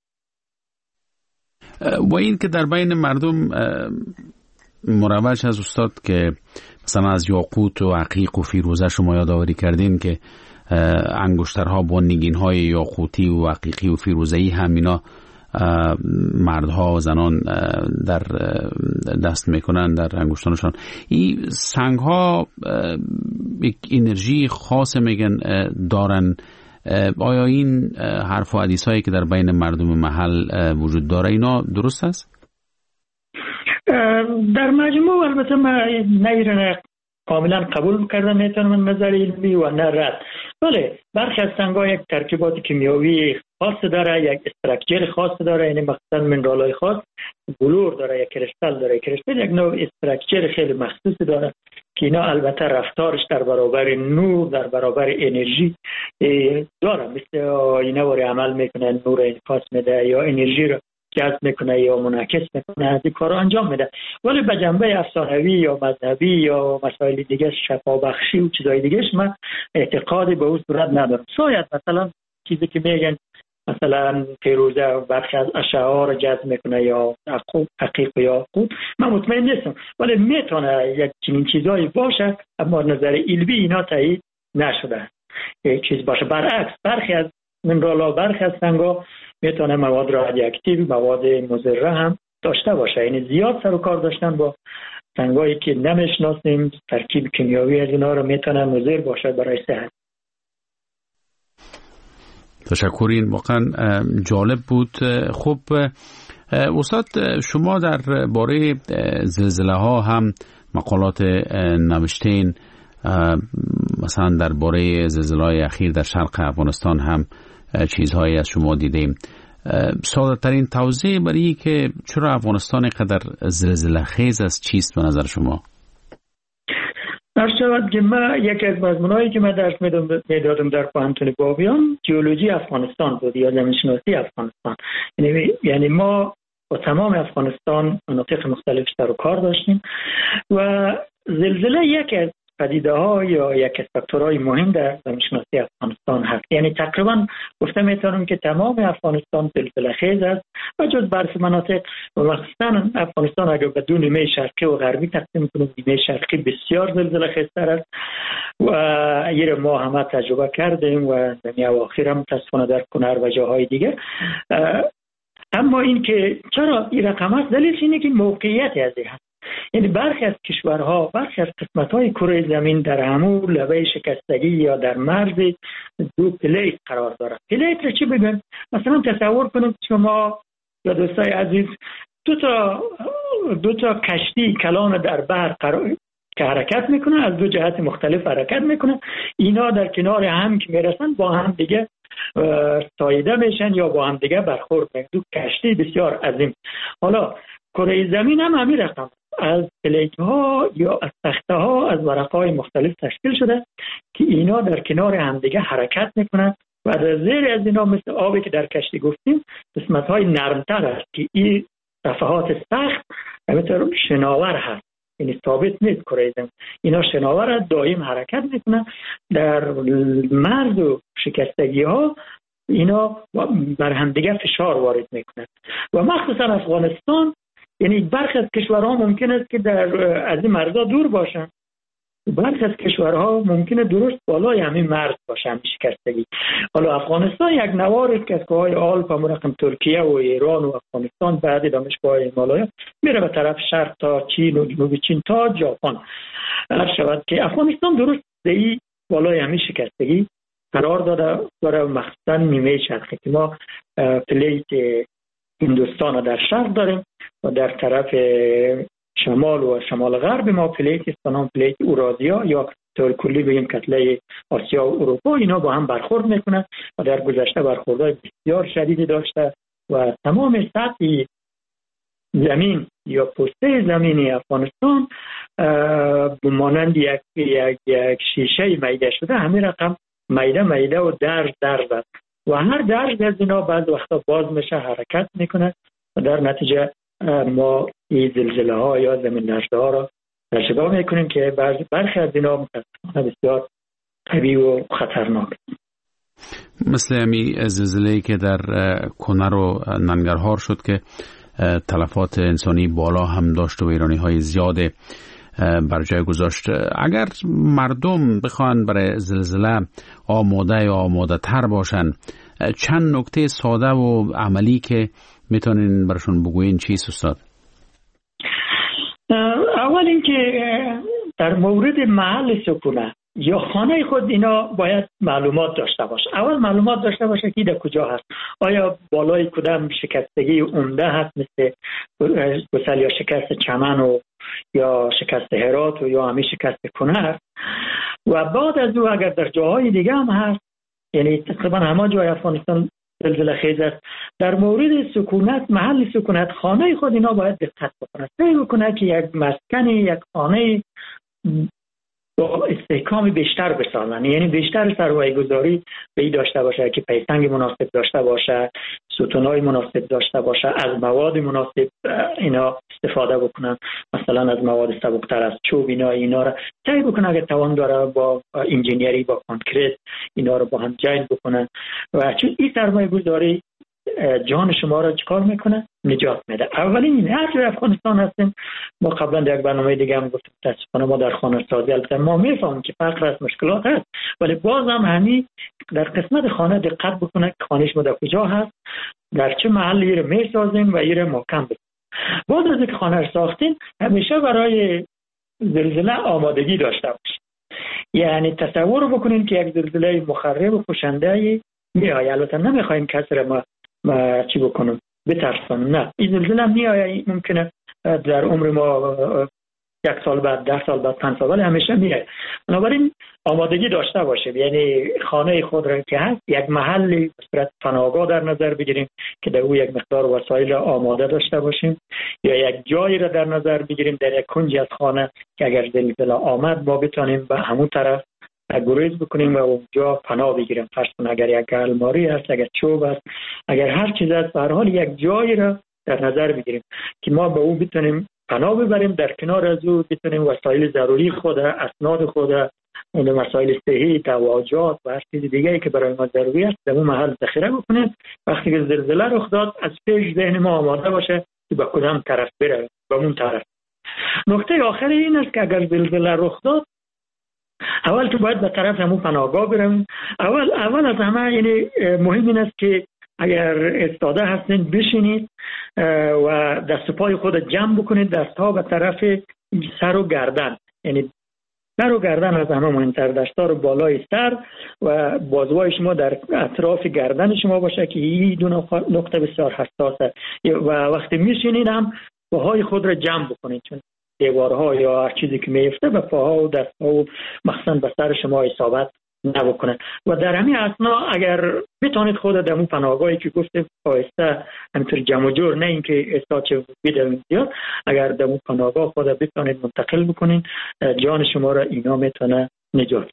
و این که در بین مردم مروج از استاد که مثلا از یاقوت و عقیق و فیروزه شما یادآوری کردین که انگشترها با نگین‌های یاقوتی و عقیقی و فیروزه‌ای هم اینا مردها و زنان در دست میکنن در انگشتانشان. این سنگ ها یک انرژی خاص میگن دارن. آیا این حرف و حدیث هایی که در بین مردم محل وجود داره اینا درست است؟ در مجموع البته من نه کاملا قبول کردم میتونم نظر علمی و نه رد، ولی برخی از سنگ‌ها یک ترکیبات کیمیایی خاص داره، یک استراکچر خاص داره، یعنی مثلا منرال‌های خاص، بلور داره، یک کریستال داره. کریستال یک نوع استراکچر خیلی مخصوصی داره که اینا البته رفتارش در برابر نور، در برابر انرژی داره، مثل اینا وری عمل میکنه، نور انعکاس میده یا انرژی رو جذب میکنه یا منعکس میکنه، از این کارا انجام میده. ولی به جنبه افسانوی یا مذهبی یا مسائل دیگه، شفابخشی و چیزای دیگهش من اعتقادی به اون صورت ندارم. شاید مثلا چیزی که میگن مثلا فیروزه برخی از اشعار جذب میکنه یا عقیق یا یاقوت، من مطمئن نیستم، ولی میتونه یک چنین چیزایی باشه، اما نظر علمی اینا تایید نشده یک چیز باشه. برعکس برخی از منرالا، برخی از سنگا میتونه مواد رادیواکتیو، مواد مضر هم داشته باشه، یعنی زیاد سر و کار داشتن با سنگایی که نمیشناسیم، ترکیب کیمیایی از اینا رو میتونه مضر باشه برای صحت. تشکرین، واقعا جالب بود. خب استاد، شما در باره زلزله ها هم مقالات نوشتین، مثلا در باره زلزله های اخیر در شرق افغانستان هم چیزهایی از شما دیدیم. ساده ترین توضیح برای که چرا افغانستان قدر زلزله خیز است چیست به نظر شما؟ عرض شود که من یکی از مضمونایی که من درس میدادم در پوهنتون باویان جیولوژی افغانستان بود یا زمینشناسی افغانستان. یعنی یعنی ما با تمام افغانستان مناطق مختلف سر و کار داشتیم و زلزله یکی از پدیده ها یا یک از فاکتورهای مهم در زمینشناسی افغانستان هست. یعنی تقریبا گفته میتونم که تمام افغانستان زلزله خیز است و جز برخی مناطق و مخصوصا افغانستان اگر به دو نیمه شرقی و غربی تقسیم کنیم، نیمه شرقی بسیار زلزله خیزتر است و یه ما همه تجربه کردیم و در اواخر هم متاسفانه در کنر و جاهای دیگه. اما این که چرا این رقم است، دلیلش اینه که موقعیتی از این هست. یعنی برخی از کشورها، برخی از قسمت‌های کره زمین در همون لبه شکستگی یا در مرز دو پلیت قرار دارد. پلیت را چی بگن؟ مثلا تصور کنید شما یا دوستای عزیز دو تا دو تا کشتی کلان در بحر قرار که حرکت میکنه، از دو جهت مختلف حرکت میکنه. اینا در کنار هم که میرسن با هم دیگه ساییده میشن یا با هم دیگه برخورد میکنن. دو کشتی بسیار عظیم. حالا کره زمین هم همین رقم از پلیت ها یا از تخته ها از ورق های مختلف تشکیل شده که اینا در کنار هم دیگه حرکت میکنن و در زیر از اینا مثل آبی که در کشتی گفتیم قسمت های نرمتر است که این صفحات سخت همینطور شناور هست، یعنی ثابت نیست کره زمین. اینا شناور هست، دائم حرکت میکنن. در مرز و شکستگی ها اینا بر هم دیگه فشار وارد میکنن و مخصوصا افغانستان، یعنی برخی از کشورها ممکن است که در از این مرزها دور باشن، برخی از کشورها ممکنه درست بالای همین مرز باشن شکستگی. حالا افغانستان یک نواری که از کوههای آلپ هم رقم ترکیه و ایران و افغانستان بعد دانشگاه هیمالایا میره به طرف شرق تا چین و جنوب چین تا ژاپن. هر شود که افغانستان درست دی بالای همین شکستگی قرار داده داره، مخصوصا نیمه شرقی که ما پلیت هندوستان رو در شرق داریم و در طرف شمال و شمال غرب ما پلیت است به نام پلیت اورازیا یا طور کلی بگیم کتله آسیا و اروپا. اینا با هم برخورد میکنن و در گذشته برخوردهای بسیار شدیدی داشته و تمام سطح زمین یا پوسته زمینی افغانستان مانند یک یک یک شیشه میده شده، همین رقم میده میده و درج درج است و هر درج از اینا بعض وقتا باز میشه، حرکت میکنه و در نتیجه ما این زلزله ها یا زمین لرزه ها را تجربه میکنیم که برخی از اینا متاسفانه بسیار قوی و خطرناک. مثل همی زلزله‌ای که در کنر و ننگرهار شد که تلفات انسانی بالا هم داشت و ایرانی های زیاد بر جای گذاشت. اگر مردم بخوان برای زلزله آماده یا آماده تر باشن، چند نکته ساده و عملی که میتونین برشون بگوین چیست استاد؟ اول اینکه در مورد محل سکونت یا خانه خود اینا باید معلومات داشته باشه. اول معلومات داشته باشه که در کجا هست، آیا بالای کدام شکستگی عمده هست مثل مثلا یا شکست چمن و یا شکست هرات و یا همین شکست کنر. و بعد از او اگر در جاهای دیگه هم هست، یعنی تقریبا همه جای افغانستان زلزله خیز است، در مورد سکونت محل سکونت خانه خود اینا باید دقت بکنه، سعی بکنه که یک مسکن یک خانه با استحکام بیشتر بسازن، یعنی بیشتر سرمایه گذاری به این داشته باشه که پیسنگ مناسب داشته باشه، ستونای مناسب داشته باشه، از مواد مناسب اینا استفاده بکنن، مثلا از مواد سبکتر از چوب اینا اینا را سعی بکنن اگه توان داره با انجینیری با کانکریت اینا رو با هم جایز بکنن و چون این سرمایه گذاری جان شما را چکار میکنه؟ نجات میده. اولین هر جای افغانستان هستیم، ما قبلا در یک برنامه دیگه هم گفتیم متاسفانه ما در خانه سازی البته ما میفهمیم که فقر است، مشکلات هست، ولی باز هم همین در قسمت خانه دقت بکنه که خانهش ما در کجا هست، در چه محلی رو میسازیم و ایره محکم بکنیم. بعد از اینکه خانه رو ساختیم همیشه برای زلزله آمادگی داشته باشیم. یعنی تصور بکنین که یک زلزله مخرب و کشنده میاد، البته نمیخوایم کسی را ما ما چی بکنم بترسانم، نه، این زلزله میاد ممکنه در عمر ما یک سال بعد، ده سال بعد، پنج سال، ولی همیشه میاد. بنابراین آمادگی داشته باشیم، یعنی خانه خود را که هست یک محلی به صورت پناهگاه در نظر بگیریم که در او یک مقدار وسایل آماده داشته باشیم، یا یک جایی را در نظر بگیریم در یک کنجی از خانه که اگر زلزله آمد ما بتونیم به همون طرف گریز بکنیم و اونجا پناه بگیریم. فرض کن اگر یک الماری هست، اگر چوب هست، اگر هر چیز هست، به هر حال یک جایی را در نظر بگیریم که ما به اون بتونیم پناه ببریم، در کنار از او بتونیم وسایل ضروری خود، اسناد خود، اون مسائل صحی، دواجات و هر چیز دیگه‌ای که برای ما ضروری است در اون محل ذخیره بکنیم. وقتی که زلزله رخ داد از پیش ذهن ما آماده باشه که به کدام طرف بره، به اون طرف. نکته آخر این است که اگر زلزله رخ داد اول که باید به طرف همون پناهگاه بریم. اول اول از همه یعنی مهم این است که اگر استاده هستین بشینید و دست و پای خود جمع بکنید، دستها به طرف سر و گردن، یعنی سر و گردن از همه مهمتر، دستار بالای سر و بازوهای شما در اطراف گردن شما باشه که این دو نقطه بسیار حساسه و وقتی میشینید هم پاهای خود را جمع بکنید، چون دیوارها یا هر چیزی که میفته به پاها و دستها و مخصوصا به سر شما اصابت نبکنه. و در همین اثنا اگر بتونید خود در اون پناهگاهی که گفته آهسته همینطور جمع جور، نه اینکه استاد چه بیدوین زیاد، اگر در اون پناهگاه خود بتونید منتقل بکنید جان شما را اینا میتونه نجات.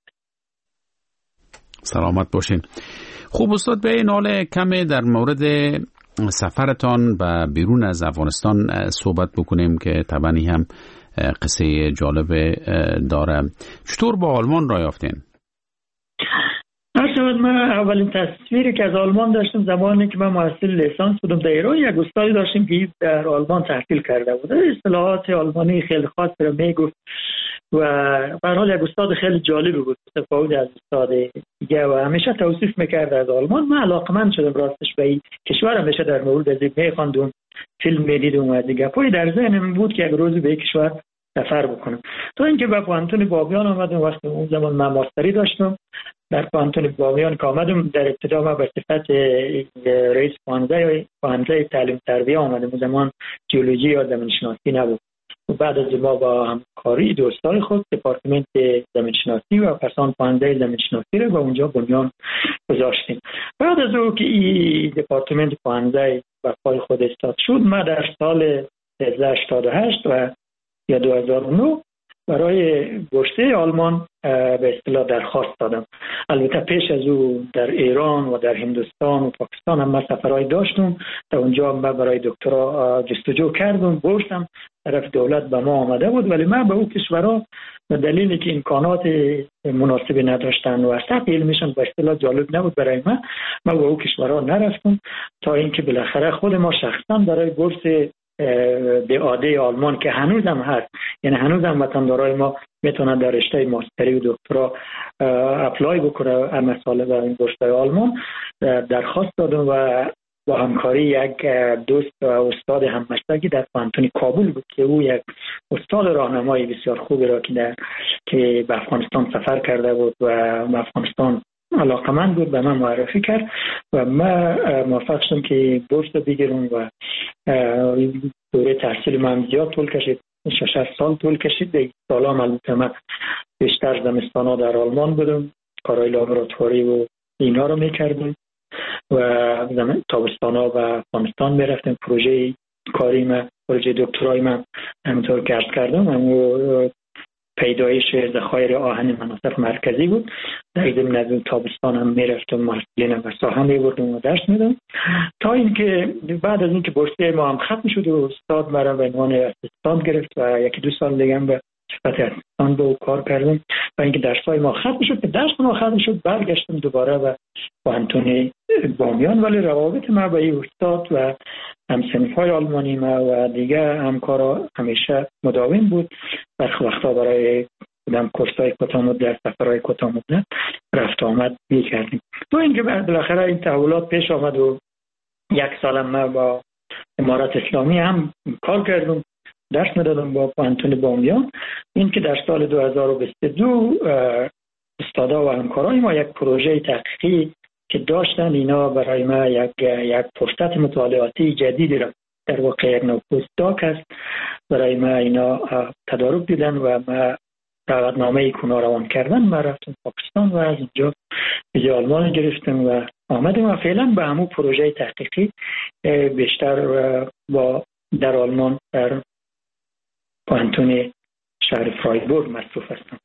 سلامت باشین. خوب استاد، به این حال کمی در مورد سفرتان و بیرون از افغانستان صحبت بکنیم که طبعا هم قصه جالب داره. چطور با آلمان را یافتین؟ هرچند من اولین تصویری که از آلمان داشتم زمانی که من محصل لیسانس بودم در ایران، یک استادی داشتیم که در آلمان تحصیل کرده بود، اصطلاحات آلمانی خیلی خاص رو میگفت و به هر حال یک استاد خیلی جالب بود متفاوت از استاد دیگه و همیشه توصیف میکرد از آلمان. من علاقمند شدم راستش به این کشور، همیشه در مورد از این میخواندم، فیلم میدیدم و دیگه پای در ذهنم بود که یک روز به کشور سفر بکنم. تا اینکه به پانتون بامیان آمدم. وقتی اون زمان من ماستری داشتم در پانتون بامیان که آمدم، در ابتدا من به صفت رئیس پانزه پانزه تعلیم تربیه آمدم. اون زمان جیولوژی یا زمین شناسی نبود. و بعد از ما با همکاری دوستان خود دپارتمنت زمین شناسی و پسان پانزه زمین شناسی رو به اونجا بنیان گذاشتیم. بعد از او که این دپارتمنت پانزه به پای خود استاد شد، من در سال هزار و سیصد و هشتاد و هشت و یا دو هزار و نه برای بورسیه آلمان به اصطلاح درخواست دادم. البته پیش از او در ایران و در هندوستان و پاکستان هم من سفرهای داشتم. در اونجا من برای دکترا جستجو کردم، بورسم طرف دولت به ما آمده بود، ولی من به او کشورها به دلیلی که امکانات مناسبی نداشتن و سطح علمیشان به اصطلاح جالب نبود برای من، من به او کشورها نرفتم تا اینکه بالاخره خود ما شخصا برای بورس دعاده آلمان که هنوز هم هست، یعنی هنوز هم وطندارای ما میتونن در رشته ماستری و دکترا اپلای بکنه مسائل در این بورس آلمان، درخواست دادم و با همکاری یک دوست و استاد هممسلکی در پانتون کابل بود که او یک استاد راهنمای بسیار خوبی را که در که به افغانستان سفر کرده بود و به افغانستان علاقمند بود به من معرفی کرد و من موفق شدم که بورس بگیرم و دوره تحصیل من زیاد طول کشید، شش هفت سال طول کشید. در سالا البته من بیشتر زمستانا در آلمان بودم، کارهای لابراتواری و اینا رو میکردم و تابستانا و افغانستان میرفتم. پروژه کاری من، پروژه دکترای من همینطور گشت کردم. همون پیدایش ذخایر آهن مناطق مرکزی بود. در ضمن از تابستان هم میرفتم محصلین و ساحه میبردم و درس میدم تا اینکه بعد از اینکه بورسیه ما هم ختم شد و استاد مرا به عنوان اسیستانت گرفت و یکی دو سال دیگه هم به صفت اسیستانت با کار کردم و اینکه درسای ما ختم شد. که درس ما ختم شد برگشتم دوباره به پانتون بامیان، ولی روابط ما با این استاد و هم‌صنف‌های آلمانی ما و دیگه همکارا همیشه مداوم بود. برخی وقتا برای بودم کورس‌های کوتاه در سفرهای کوتاه مدت رفت آمد می‌کردیم. تو اینکه بالاخره این تحولات پیش آمد و یک سال من با امارت اسلامی هم کار کردم، درس میدادم با پانتون بامیان. این که در سال دو هزار و بیست و دو استادا و همکارای ما یک پروژه تحقیقی که داشتن، اینا برای ما یک یک فرصت مطالعاتی جدیدی را در واقع یک نوع پست‌داک است برای ما اینا تدارک دیدن و ما دعوتنامه کنا روان کردن. ما رفتم پاکستان و از اونجا ویزای آلمان گرفتم و آمدم و فعلا به همون پروژه تحقیقی بیشتر با در آلمان در پانتون شهر فرایبورگ مصروف هستم.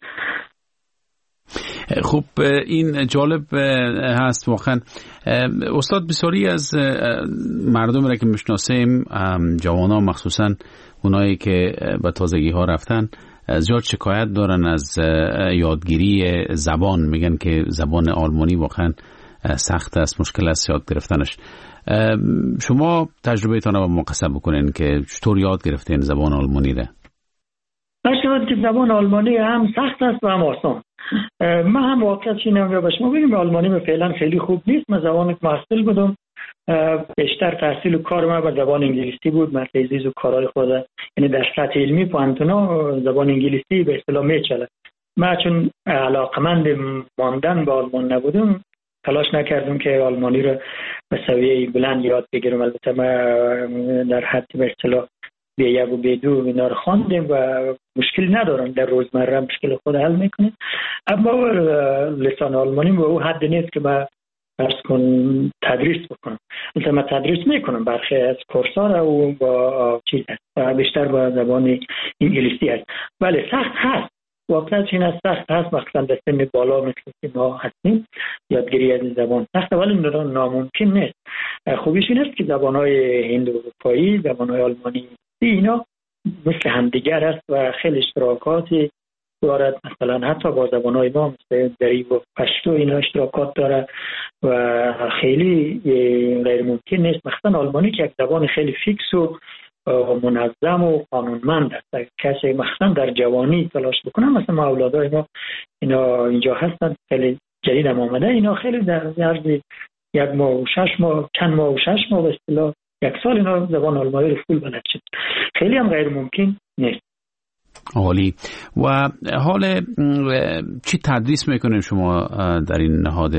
خب این جالب هست واقعا. استاد، بسیاری از مردم را که میشناسیم، جوانان مخصوصا اونایی که به تازگی ها رفتن، زیاد شکایت دارن از یادگیری زبان. میگن که زبان آلمانی واقعا سخت است، مشکل است یاد گرفتنش. شما تجربه‌تان رو با ما قصه بکنین که چطور یاد گرفتین زبان آلمانی را؟ درست که زبان آلمانی هم سخت است و هم آسان. من هم واقعا چینم یا به شما بگیم آلمانی من فعلا خیلی خوب نیست. من زبان محصل بودم، بیشتر تحصیل و کار من به زبان انگلیسی بود. من تیزیز و کارهای خود، یعنی در سطح علمی پانتونا زبان انگلیسی به اصطلاح میچله. من چون علاقمند ماندن به آلمان نبودم تلاش نکردم که آلمانی رو به سویه بلند یاد بگیرم. البته من در حد به اصطلاح بی یک و بی دو اینا رو خواندم و مشکل ندارم، در روزمره مشکل خود حل میکنه. اما لسان آلمانی به او حد نیست که من فرض کن تدریس بکنم. البته من تدریس میکنم، برخی از کورس‌ها رو با چیز هست، بیشتر با زبان انگلیسی هست. ولی سخت هست، واقعا این از سخت هست، مثلا در سن بالا مثل که ما هستیم یادگیری از این زبان سخت، ولی ناممکن نیست. خوبیش این است که زبان‌های هند و اروپایی، زبان‌های آلمانی اینا مثل همدیگر است و خیلی اشتراکاتی دارد. مثلا حتی با زبان‌های ما مثل دری و پشتو اینا اشتراکات داره و خیلی غیر ممکن نیست. مثلا آلمانی که یک زبان خیلی فیکس و منظم و قانونمند است، کسی مثلا در جوانی تلاش بکنه، مثلا ما اولادای ما اینا اینجا هستن خیلی جدید هم آمده، اینا خیلی در عرض یک ماه و شش ماه چند ماه و شش ماه به اصطلاح یک سال اینا زبان آلمانی رو فول بلد شد. خیلی هم غیر ممکن نیست. عالی. و حال چی تدریس میکنین شما در این نهاد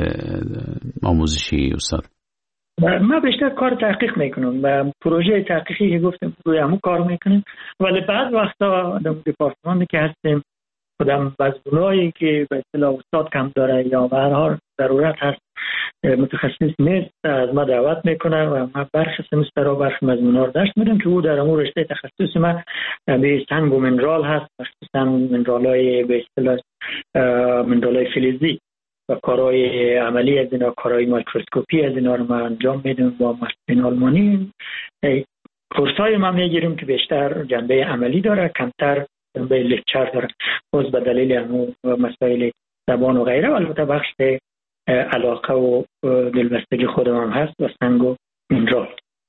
آموزشی استاد؟ ما بیشتر کار تحقیق میکنم و پروژه تحقیقی که گفتم روی همون کار میکنیم، ولی بعد وقتا در دپارتمانی که هستیم خودم مضمونایی که به اصطلاح استاد کم داره یا به هر حال ضرورت هست متخصص نیست از ما دعوت میکنه و ما برخی سمستر و برخی مضمونا رو درس میدم که او در امور رشته تخصص ما به سنگ و منرال هست، مخصوصا منرالای به اصطلاح منرالای فلزی و کارهای عملی از اینا، کارهای میکروسکوپی از اینا رو ما انجام میدم با مستین آلمانی. کورسای ما میگیریم که بیشتر جنبه عملی داره، کمتر جنبه لکچر داره، باز به دلیل همون مسائل زبان و غیره. البته بخش علاقه و دلبستگی خودم هم هست و سنگ و منرال.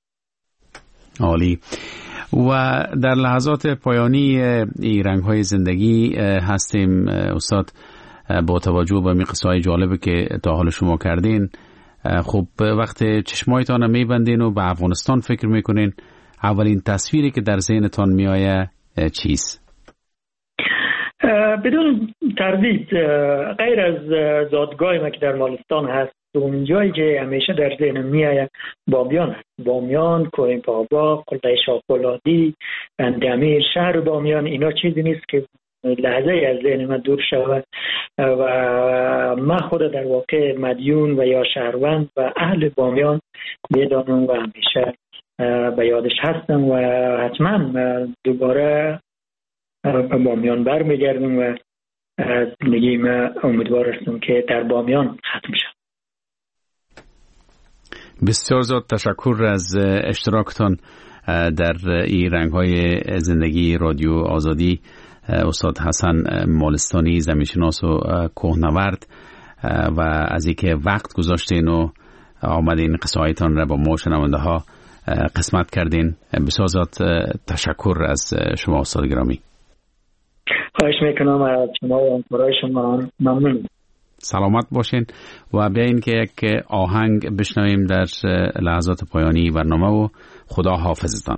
عالی. و در لحظات پایانی این رنگ‌های زندگی هستیم استاد، با توجه به می قصه‌های جالبی که تا حال شما کردین، خب وقت چشمایتان میبندین و به افغانستان فکر میکنین، اولین تصویری که در ذهنتان میآید چیست؟ بدون تردید غیر از زادگاه ما که در مالستان هست، اون جایی که همیشه در ذهنم میآید بامیان هست. بامیان، کوه بابا، قلعه شاه‌فولادی، بندامیر، شهر بامیان، اینا چیزی نیست که لحظه از ذهن من دور شود و من خود در واقع مدیون و یا شهروند و اهل بامیان میدانم و همیشه به یادش هستم و حتما دوباره به بامیان برمیگردم و زندگی من امیدوار هستم که در بامیان ختم شد. بسیار زیاد تشکر از اشتراکتان در این رنگ‌های زندگی رادیو آزادی استاد حسن مالستانی، زمینشناس و کوهنورد، و از اینکه وقت گذاشتین و آمدین قصه‌هایتان را با ما شنونده ها قسمت کردین. بسیار زیاد تشکر از شما استاد گرامی. خواهش میکنم از شما و همکارای شما. ممنون. سلامت باشین و بیاین که یک آهنگ بشنویم در لحظات پایانی برنامه و خدا حافظتان.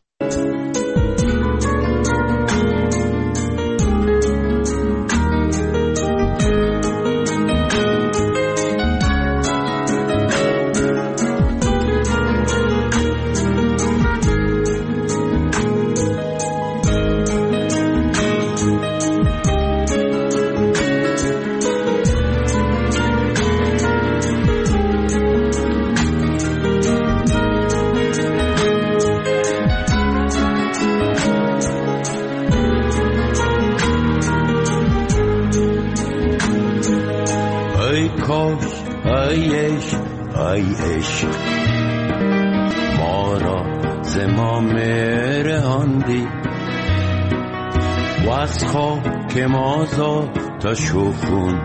تا شکون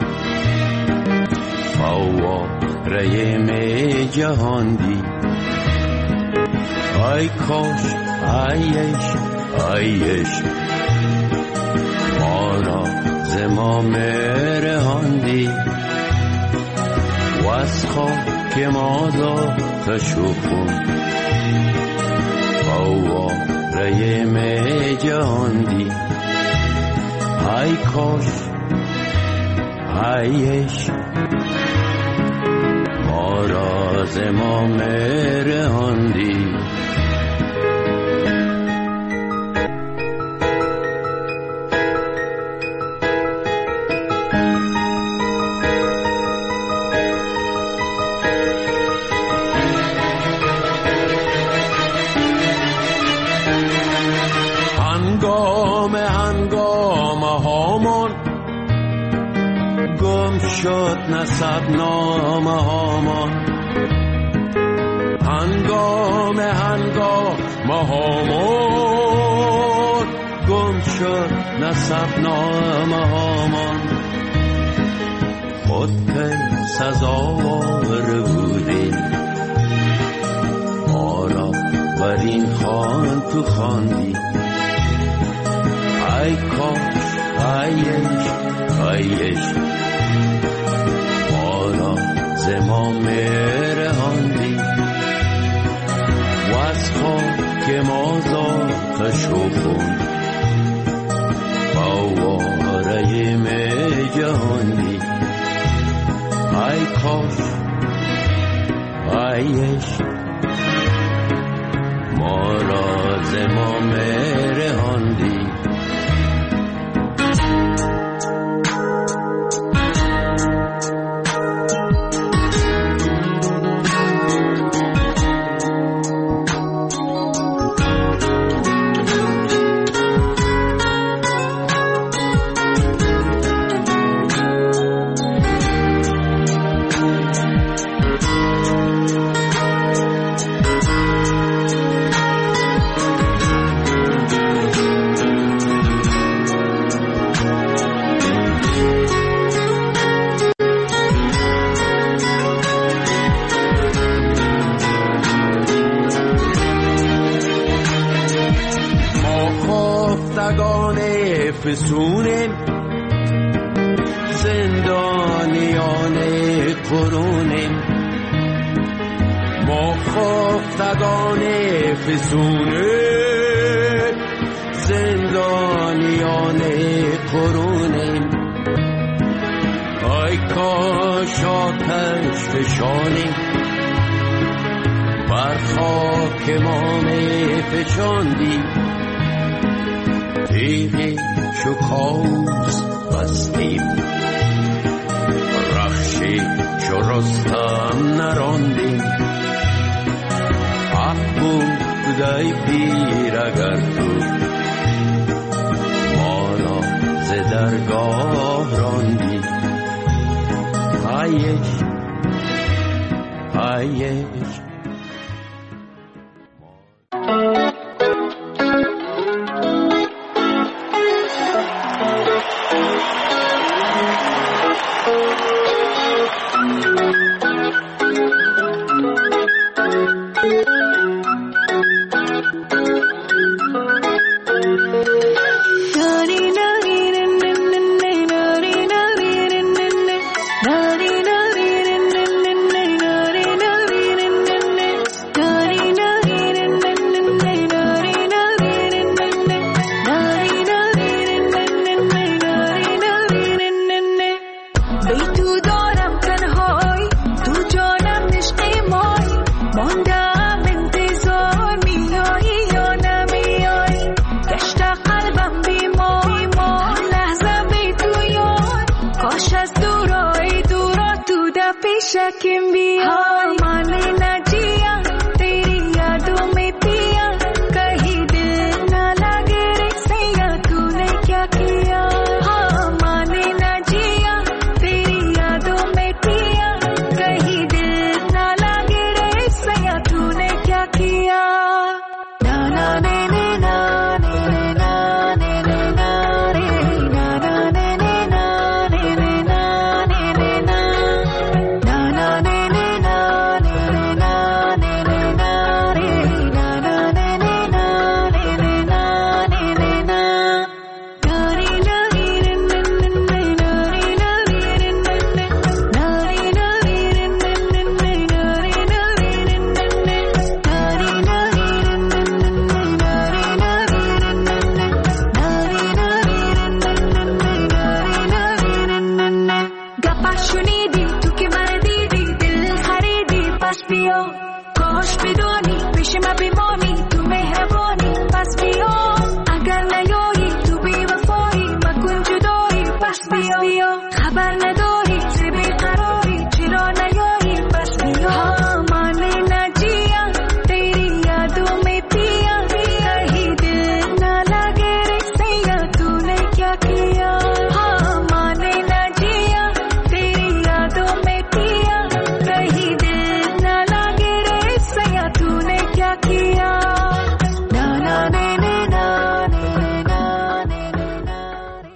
فواره می جهاندی، ای کاش ایش ایش ما را زما مرهاندی و از خاک مادا تا شکون فواره می جهاندی، ای کاش عیش ما راز ما مرهاندی هنگام هنگام هامان گم شد نسب نام هامان هنگام هنگام هامان گم شد نسب نام هامان خود که سزاوار بودی ما را بر این خوان تو خواندی ای کاش ایش ایش ما را ز ما مرهاندی و از خاک ما ذاتش و خون باواره می جهاندی ای کاش ایش ما را ز ما مرهاندی فسونیم زندانیان قرونیم ما خفتگان فسونیم زندانیان قرونیم ای کاش آتش فشانیم بر خاک ما می فشاندی تیغی شکاوز بستیم رخشی چو رستم نراندیم حق بود ای پیر اگر تو ما را ز درگاه راندی ایش ایش शकीम भी हाँ माने न जिया तेरी यादों में पिया कहीं दिल न लगे रे सैया तूने क्या किया हाँ माने न जिया तेरी यादों में पिया कहीं दिल न लगे रे सैया तूने क्या किया ना ना ने ने ना ने ने ना ने ने ना रे ना ना ने ने ना ने ने ना ने ने ना na na بیا خبر نداری